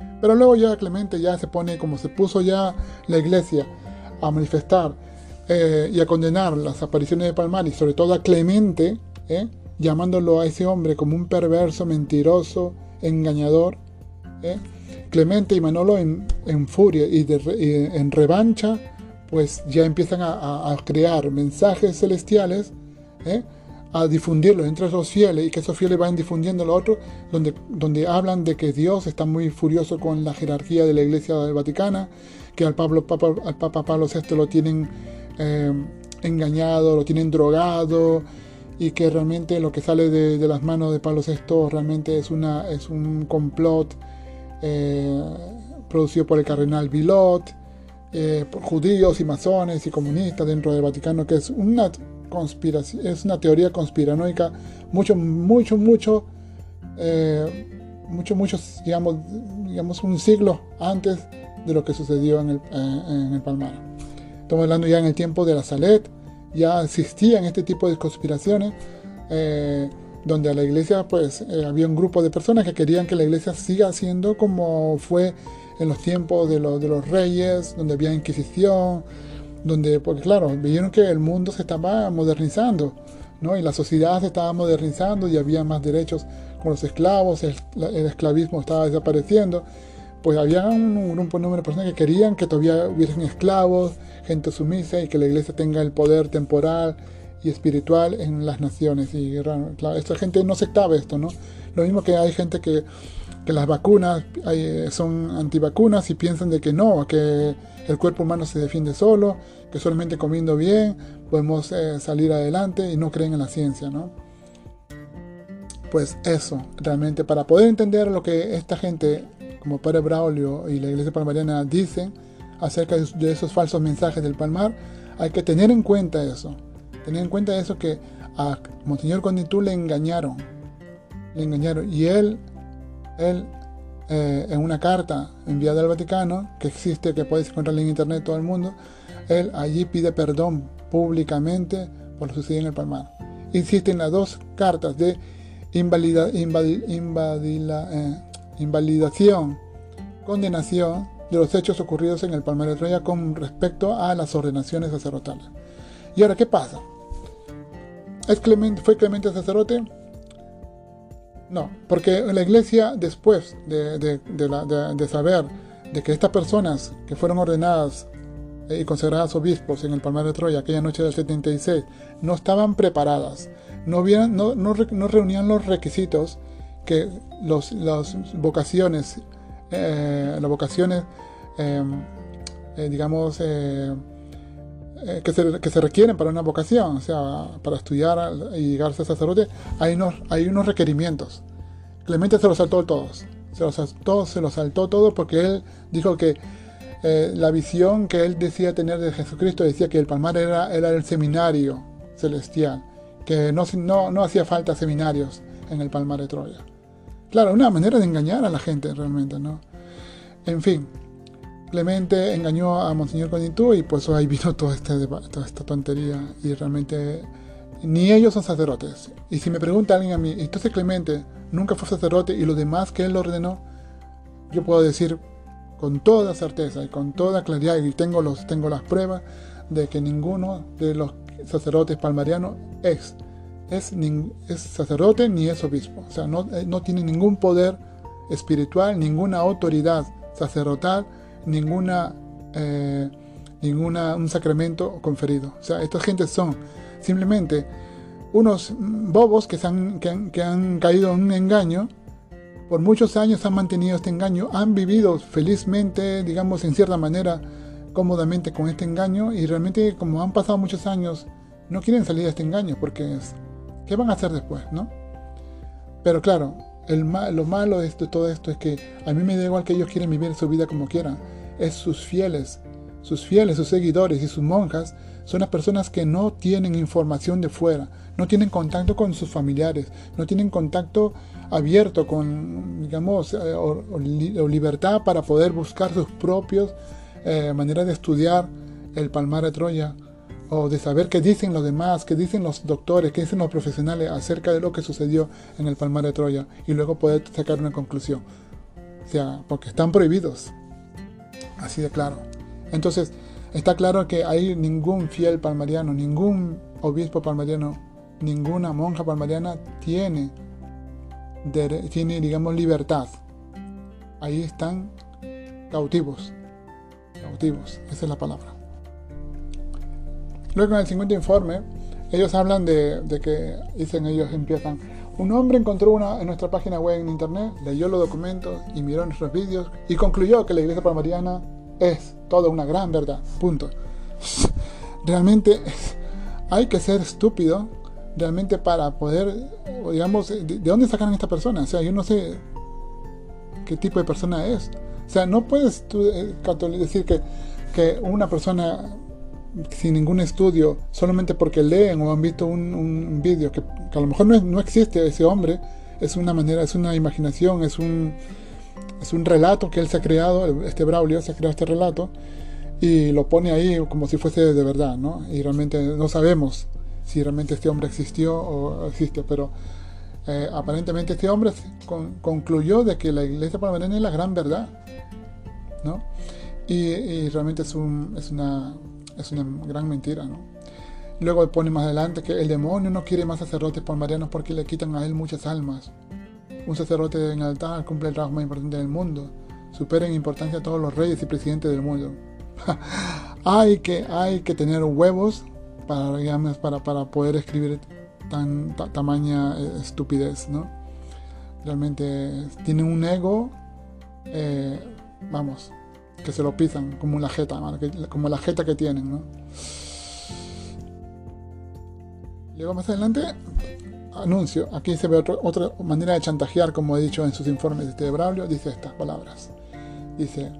Pero luego ya Clemente ya se pone, como se puso ya la iglesia a manifestar eh, y a condenar las apariciones de Palmar, y sobre todo a Clemente, eh, llamándolo a ese hombre como un perverso, mentiroso, engañador. ¿eh? Clemente y Manolo en, en furia y, de, y en revancha, pues ya empiezan a, a, a crear mensajes celestiales, ¿eh? a difundirlos entre los fieles, y que esos fieles van difundiendo lo otro, donde, donde hablan de que Dios está muy furioso con la jerarquía de la Iglesia Vaticana, que al, Pablo, Papa, al Papa Pablo sexto lo tienen eh, engañado, lo tienen drogado, y que realmente lo que sale de, de las manos de Pablo sexto realmente es, una, es un complot eh, producido por el cardenal Villot, eh, por judíos y masones y comunistas dentro del Vaticano, que es una conspiración, es una teoría conspiranoica mucho, mucho, mucho, eh, mucho, muchos, digamos, digamos, un siglo antes de lo que sucedió en el, eh, en el Palmar. Estamos hablando ya en el tiempo de la Salet. Ya existían este tipo de conspiraciones, eh, donde a la iglesia, pues, eh, había un grupo de personas que querían que la iglesia siga siendo como fue en los tiempos de, los de los reyes, donde había Inquisición, donde, porque claro, vieron que el mundo se estaba modernizando, ¿no? Y la sociedad se estaba modernizando y había más derechos con los esclavos, el, el esclavismo estaba desapareciendo. Pues había un, un grupo número de personas que querían que todavía hubiesen esclavos, gente sumisa, y que la iglesia tenga el poder temporal y espiritual en las naciones. Y claro, esta gente no aceptaba esto, ¿no? Lo mismo que hay gente que, que las vacunas hay, son antivacunas y piensan de que no, que el cuerpo humano se defiende solo, que solamente comiendo bien podemos eh, salir adelante, y no creen en la ciencia, ¿no? Pues eso, realmente para poder entender lo que esta gente como Padre Braulio y la Iglesia Palmariana dicen acerca de esos falsos mensajes del Palmar, hay que tener en cuenta eso. Tener en cuenta eso, que a Monseñor Conditú le engañaron. Le engañaron. Y él, él eh, en una carta enviada al Vaticano, que existe, que puedes encontrar en internet todo el mundo, él allí pide perdón públicamente por lo sucedido en el Palmar. Insiste en las dos cartas de invalida, invadil, invadila, eh, invalidación, condenación de los hechos ocurridos en el Palmar de Troya con respecto a las ordenaciones sacerdotales. Y ahora, ¿qué pasa? ¿Es Clemente, ¿Fue Clemente sacerdote? No, porque la iglesia, después de, de, de, la, de, de saber de que estas personas que fueron ordenadas y consagradas obispos en el Palmar de Troya aquella noche del setenta y seis no estaban preparadas, no, habían, no, no, no reunían los requisitos que los, las vocaciones, eh, las vocaciones, eh, eh, digamos, eh, eh, que, se, que se requieren para una vocación, o sea, para estudiar y llegar a ser sacerdote, hay unos, hay unos requerimientos. Clemente se los saltó todos, se los saltó, se los saltó todos, porque él dijo que eh, la visión que él decía tener de Jesucristo decía que el Palmar era, era el seminario celestial, que no, no, no hacía falta seminarios en el Palmar de Troya. Claro, una manera de engañar a la gente realmente, ¿no? En fin, Clemente engañó a Monseñor Conditú, y pues ahí vino toda, este, toda esta tontería, y realmente ni ellos son sacerdotes. Y si me pregunta alguien a mí, entonces Clemente nunca fue sacerdote y los demás que él ordenó, yo puedo decir con toda certeza y con toda claridad, y tengo, los, tengo las pruebas de que ninguno de los sacerdotes palmarianos es Es, es sacerdote ni es obispo, o sea, no, no tiene ningún poder espiritual, ninguna autoridad sacerdotal, ninguna, eh, ninguna un sacramento conferido. O sea, estas gentes son simplemente unos bobos que, se han, que, han, que han caído en un engaño. Por muchos años han mantenido este engaño, han vivido felizmente, digamos, en cierta manera, cómodamente con este engaño, y realmente, como han pasado muchos años, no quieren salir de este engaño, porque es, ¿qué van a hacer después, no? Pero claro, el mal, lo malo de esto, todo esto es que a mí me da igual que ellos quieren vivir su vida como quieran. Es sus fieles, sus fieles, sus seguidores y sus monjas son las personas que no tienen información de fuera, no tienen contacto con sus familiares, no tienen contacto abierto con, digamos, o, o, o libertad para poder buscar sus propios eh, maneras de estudiar el Palmar de Troya, o de saber qué dicen los demás, qué dicen los doctores, qué dicen los profesionales acerca de lo que sucedió en el Palmar de Troya, y luego poder sacar una conclusión. O sea, porque están prohibidos. Así de claro. Entonces, está claro que hay ningún fiel palmariano, ningún obispo palmariano, ninguna monja palmariana tiene, de, tiene, digamos, libertad. Ahí están cautivos. Cautivos, esa es la palabra. Luego en el cincuenta informe, ellos hablan de, de que, dicen ellos, empiezan, un hombre encontró una en nuestra página web en internet, leyó los documentos y miró nuestros vídeos y concluyó que la iglesia palmariana es toda una gran verdad, punto. Realmente hay que ser estúpido realmente para poder, digamos, ¿de, de dónde sacaron esta persona? O sea, yo no sé qué tipo de persona es. O sea, no puedes tú eh, decir que, que una persona sin ningún estudio, solamente porque leen o han visto un, un vídeo que, que a lo mejor no, es, no existe ese hombre, es una manera, es una imaginación, es un, es un relato que él se ha creado, este Braulio se ha creado este relato y lo pone ahí como si fuese de verdad, ¿no? Y realmente no sabemos si realmente este hombre existió o existe, pero eh, aparentemente este hombre con, concluyó de que la iglesia palmariana es la gran verdad, ¿no? Y, y realmente es, un, es una es una gran mentira, ¿no? Luego pone más adelante que el demonio no quiere más sacerdotes palmarianos porque le quitan a él muchas almas. Un sacerdote en el altar cumple el trabajo más importante del mundo, supera en importancia a todos los reyes y presidentes del mundo. hay, que, hay que tener huevos para, digamos, para, para poder escribir tan ta, tamaña eh, estupidez, ¿no? Realmente tienen un ego, eh, vamos, que se lo pisan como la jeta, como la jeta que tienen, ¿no? Luego más adelante, anuncio. Aquí se ve otro, otra manera de chantajear, como he dicho en sus informes de este Braulio. Dice estas palabras. Dice: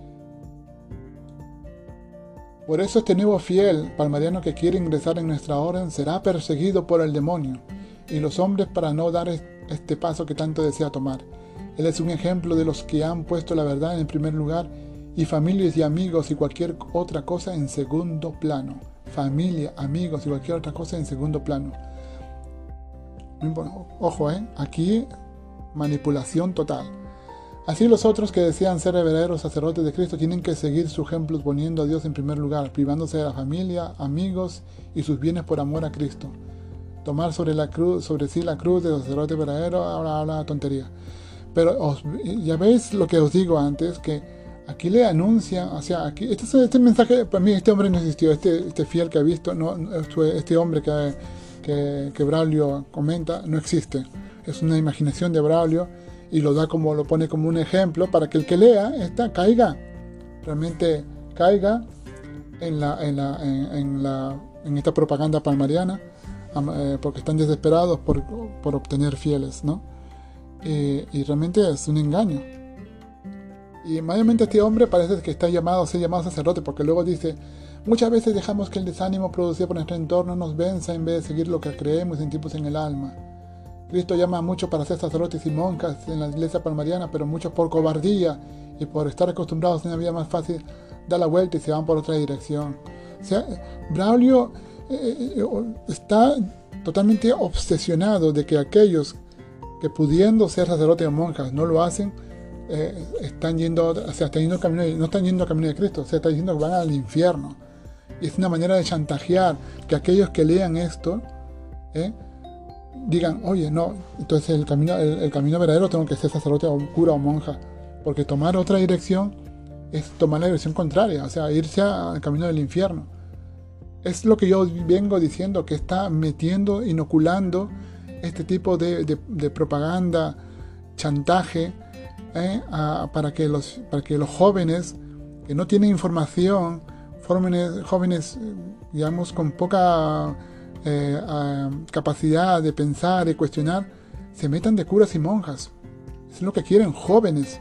por eso este nuevo fiel palmariano que quiere ingresar en nuestra orden será perseguido por el demonio y los hombres para no dar este paso que tanto desea tomar. Él es un ejemplo de los que han puesto la verdad en primer lugar y familias y amigos y cualquier otra cosa en segundo plano. Familia, amigos y cualquier otra cosa en segundo plano. Ojo, ¿eh? Aquí manipulación total. Así los otros que desean ser verdaderos sacerdotes de Cristo tienen que seguir su ejemplo poniendo a Dios en primer lugar, privándose de la familia, amigos y sus bienes por amor a Cristo. Tomar sobre, la cruz, sobre sí la cruz de sacerdote verdadero, ahora habla tontería. Pero os, ya veis lo que os digo antes, que aquí le anuncian, o sea, aquí, este, este mensaje, para mí este hombre no existió, este, este fiel que ha visto, no, este hombre que, que, que Braulio comenta, no existe. Es una imaginación de Braulio y lo da como, lo pone como un ejemplo para que el que lea esta caiga, realmente caiga en, la, en, la, en, en, la, en esta propaganda palmariana, eh, porque están desesperados por, por obtener fieles, ¿no? Y, y realmente es un engaño. Y mayormente este hombre parece que está llamado a ser llamado sacerdote, porque luego dice: muchas veces dejamos que el desánimo producido por nuestro entorno nos venza en vez de seguir lo que creemos y sentimos en el alma. Cristo llama a muchos para ser sacerdotes y monjas en la iglesia palmariana, pero muchos por cobardía y por estar acostumbrados a una vida más fácil dan la vuelta y se van por otra dirección. O sea, Braulio eh, eh, está totalmente obsesionado de que aquellos que pudiendo ser sacerdotes o monjas no lo hacen, Eh, están yendo, o sea, están yendo camino de, no están yendo al camino de Cristo, o sea, están diciendo que van al infierno. Y es una manera de chantajear que aquellos que lean esto eh, digan: oye, no, entonces el camino, el, el camino verdadero tengo que ser sacerdote o cura o monja, porque tomar otra dirección es tomar la dirección contraria, o sea, irse al camino del infierno. Es lo que yo vengo diciendo, que está metiendo, inoculando este tipo de, de, de propaganda, chantaje, Eh, a, para, que los, para que los jóvenes que no tienen información, jóvenes, jóvenes digamos, con poca eh, a, capacidad de pensar y cuestionar, se metan de curas y monjas. Es lo que quieren, jóvenes.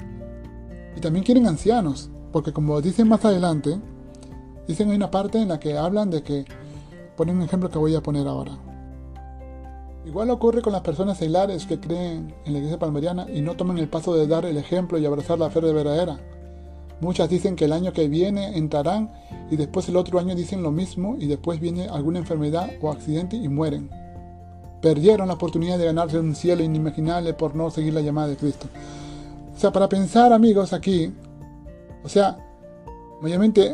Y también quieren ancianos, porque como dicen más adelante, dicen hay una parte en la que hablan de que, ponen un ejemplo que voy a poner ahora. Igual ocurre con las personas seglares que creen en la iglesia palmariana y no toman el paso de dar el ejemplo y abrazar la fe verdadera. Muchas dicen que el año que viene entrarán y después el otro año dicen lo mismo y después viene alguna enfermedad o accidente y mueren. Perdieron la oportunidad de ganarse un cielo inimaginable por no seguir la llamada de Cristo. O sea, para pensar, amigos, aquí, o sea, mayormente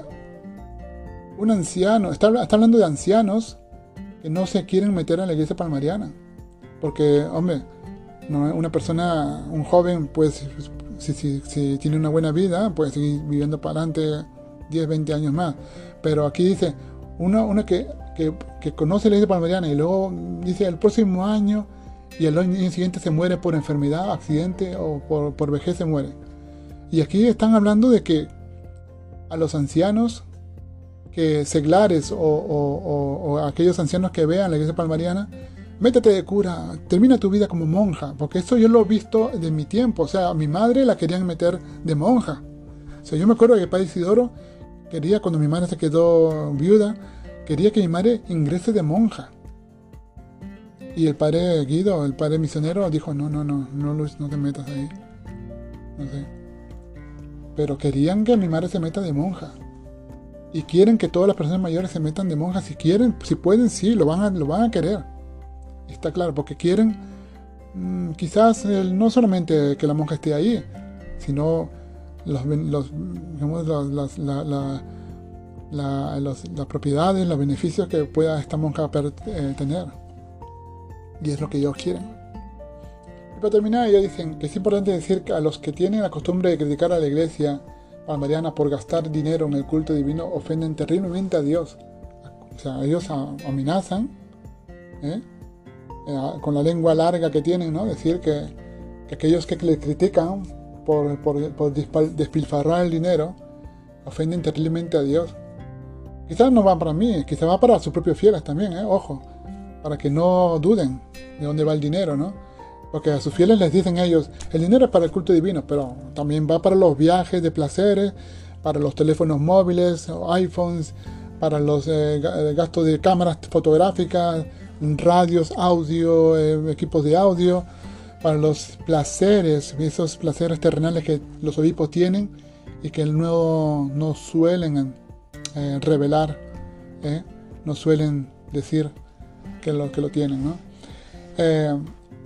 un anciano, está, está hablando de ancianos que no se quieren meter a la iglesia palmariana. Porque, hombre, no, una persona, un joven, pues, si, si, si tiene una buena vida, puede seguir viviendo para adelante diez, veinte años más. Pero aquí dice, uno, uno que, que, que conoce la iglesia palmariana y luego dice el próximo año y el año siguiente se muere por enfermedad, accidente o por, por vejez se muere. Y aquí están hablando de que a los ancianos, que seglares o, o, o, o aquellos ancianos que vean la iglesia palmariana, métete de cura, termina tu vida como monja, porque eso yo lo he visto de mi tiempo. O sea, a mi madre la querían meter de monja. O sea, yo me acuerdo que el padre Isidoro quería, cuando mi madre se quedó viuda, quería que mi madre ingrese de monja. Y el padre Guido, el padre misionero, dijo, no, no, no, no, no te metas ahí. No sé. Pero querían que mi madre se meta de monja. Y quieren que todas las personas mayores se metan de monja. Si quieren, si pueden, sí, lo van a, lo van a querer. Está claro, porque quieren mmm, quizás el, no solamente que la monja esté ahí, sino los, los, digamos, los, las, la, la, la, los, las propiedades, los beneficios que pueda esta monja per, eh, tener. Y es lo que ellos quieren. Y para terminar, ellos dicen que es importante decir que a los que tienen la costumbre de criticar a la iglesia palmariana por gastar dinero en el culto divino ofenden terriblemente a Dios. O sea, ellos amenazan, ¿eh? Eh, con la lengua larga que tienen, ¿no? Decir que, que aquellos que le critican por, por, por despilfarrar el dinero ofenden terriblemente a Dios. Quizás no va para mí, quizás va para sus propios fieles también, ¿eh? Ojo, para que no duden de dónde va el dinero, ¿no? Porque a sus fieles les dicen ellos, el dinero es para el culto divino, pero también va para los viajes de placeres, para los teléfonos móviles, iPhones, para los eh, gastos de cámaras fotográficas, radios, audio, eh, equipos de audio, para los placeres, esos placeres terrenales que los obispos tienen y que no, no suelen eh, revelar, eh, no suelen decir que lo, que lo tienen, ¿no? Eh,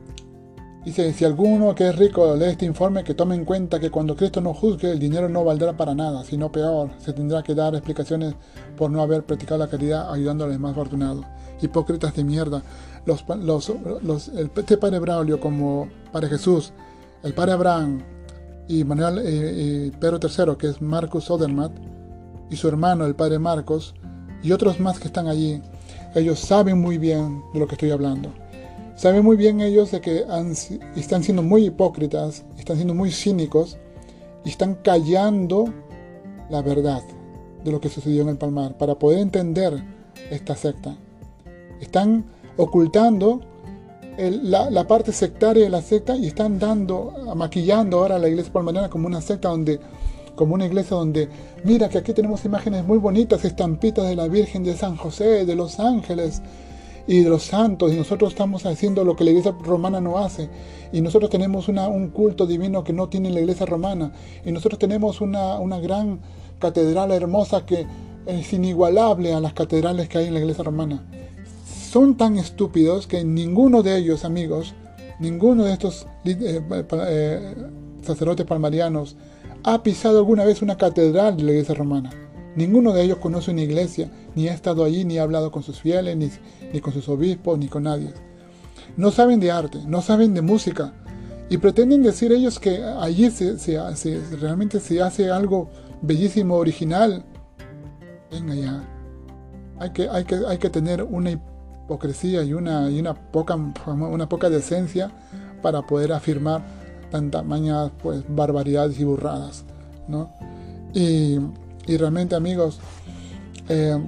dice, si alguno que es rico lee este informe, que tome en cuenta que cuando Cristo nos juzgue, el dinero no valdrá para nada, sino peor, se tendrá que dar explicaciones por no haber practicado la caridad ayudando a los más fortunados. Hipócritas de mierda. Los, los, los, el, este padre Braulio, como padre Jesús, el padre Abraham y Manuel eh, y Pedro tercero, que es Marcus Sodermatt, y su hermano, el padre Marcos, y otros más que están allí, ellos saben muy bien de lo que estoy hablando. Saben muy bien ellos de que han, están siendo muy hipócritas, están siendo muy cínicos y están callando la verdad de lo que sucedió en el Palmar para poder entender esta secta. Están ocultando el, la, la parte sectaria de la secta y están dando, maquillando ahora a la iglesia palmariana como una secta donde, como una iglesia donde, mira que aquí tenemos imágenes muy bonitas, estampitas de la Virgen, de San José, de los ángeles y de los santos, y nosotros estamos haciendo lo que la iglesia romana no hace, y nosotros tenemos una, un culto divino que no tiene la iglesia romana, y nosotros tenemos una, una gran catedral hermosa que es inigualable a las catedrales que hay en la iglesia romana. Son tan estúpidos que ninguno de ellos, amigos, ninguno de estos eh, eh, sacerdotes palmarianos ha pisado alguna vez una catedral de la iglesia romana. Ninguno de ellos conoce una iglesia, ni ha estado allí, ni ha hablado con sus fieles, ni, ni con sus obispos, ni con nadie. No saben de arte, no saben de música, y pretenden decir ellos que allí se, se, se, realmente se hace algo bellísimo, original. Venga ya, hay que, hay que, hay que tener una hipocresía y una, y una, poca, una poca decencia para poder afirmar tantas mañas, pues, barbaridades y burradas, ¿no? Y, y realmente, amigos, eh,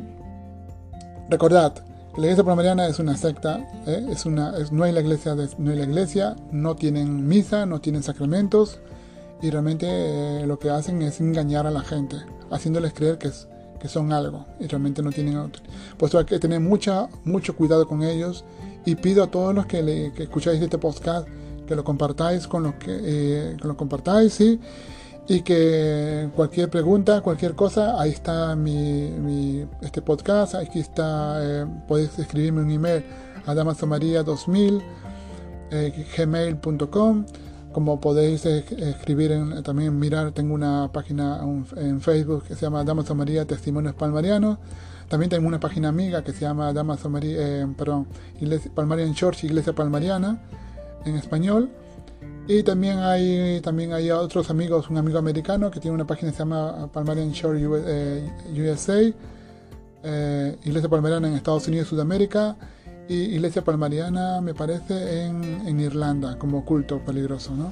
recordad que la iglesia palmariana es una secta, ¿eh? es una, es, no hay la iglesia, de, no hay la iglesia, no tienen misa, no tienen sacramentos, y realmente eh, lo que hacen es engañar a la gente, haciéndoles creer que es que son algo y realmente no tienen otro. Por eso hay que tener mucha, mucho cuidado con ellos, y pido a todos los que, le, que escucháis este podcast que lo compartáis con los que, eh, que lo compartáis, ¿sí? Y que cualquier pregunta, cualquier cosa, ahí está mi, mi este podcast, aquí está, eh, podéis escribirme un email a damasomaria dos mil eh, gmail punto com, como podéis eh, escribir, en, también mirar, tengo una página un, en Facebook que se llama Damaso María Testimonios Palmarianos. También tengo una página amiga que se llama Damaso María, eh, perdón, Iglesia, Palmarian Church, Iglesia Palmariana, en español. Y también hay, también hay otros amigos, un amigo americano que tiene una página que se llama Palmarian Church U S A, eh, Iglesia Palmariana en Estados Unidos y Sudamérica, y Iglesia Palmariana, me parece, en, en Irlanda, como culto peligroso, ¿no?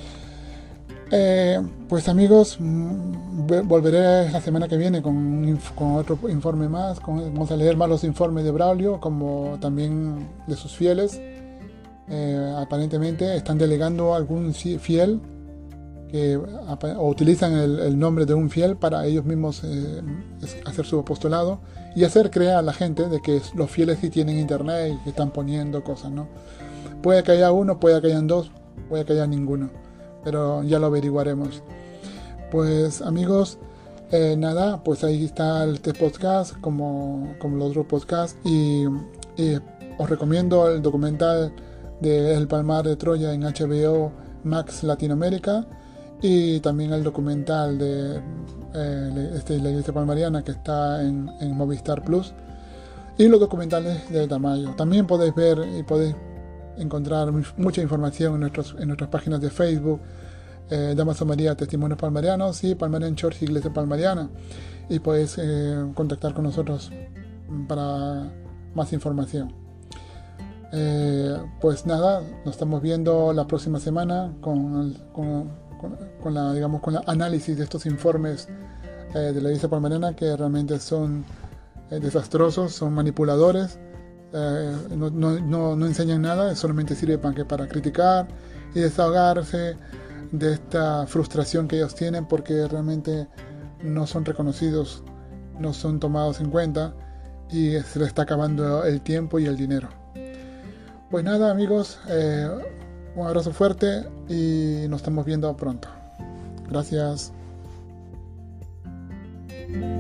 Eh, pues amigos, volveré la semana que viene con, un, con otro informe más. Con, vamos a leer más los informes de Braulio, como también de sus fieles. Eh, aparentemente están delegando a algún fiel que o utilizan el, el nombre de un fiel para ellos mismos eh, hacer su apostolado y hacer creer a la gente de que los fieles sí tienen internet y que están poniendo cosas, ¿no? Puede que haya uno, puede que hayan dos, puede que haya ninguno, pero ya lo averiguaremos. Pues amigos, eh, nada, pues ahí está este podcast como, como los otros podcasts, y, y os recomiendo el documental de El Palmar de Troya en H B O Max Latinoamérica, y también el documental de eh, este, la Iglesia Palmariana, que está en, en Movistar Plus, y los documentales de Tamayo. También podéis ver y podéis encontrar mucha información en, nuestros, en nuestras páginas de Facebook, eh, Damaso María Testimonios Palmarianos y Palmarian Church Iglesia Palmariana, y podéis eh, contactar con nosotros para más información. Eh, pues nada, nos estamos viendo la próxima semana con, con, con, con la digamos con la análisis de estos informes eh, de la Iglesia Palmariana, que realmente son eh, desastrosos, son manipuladores, eh, no, no, no, no enseñan nada, solamente sirve para, que, para criticar y desahogarse de esta frustración que ellos tienen, porque realmente no son reconocidos, no son tomados en cuenta, y se les está acabando el tiempo y el dinero. Pues nada amigos, eh, un abrazo fuerte y nos estamos viendo pronto. Gracias.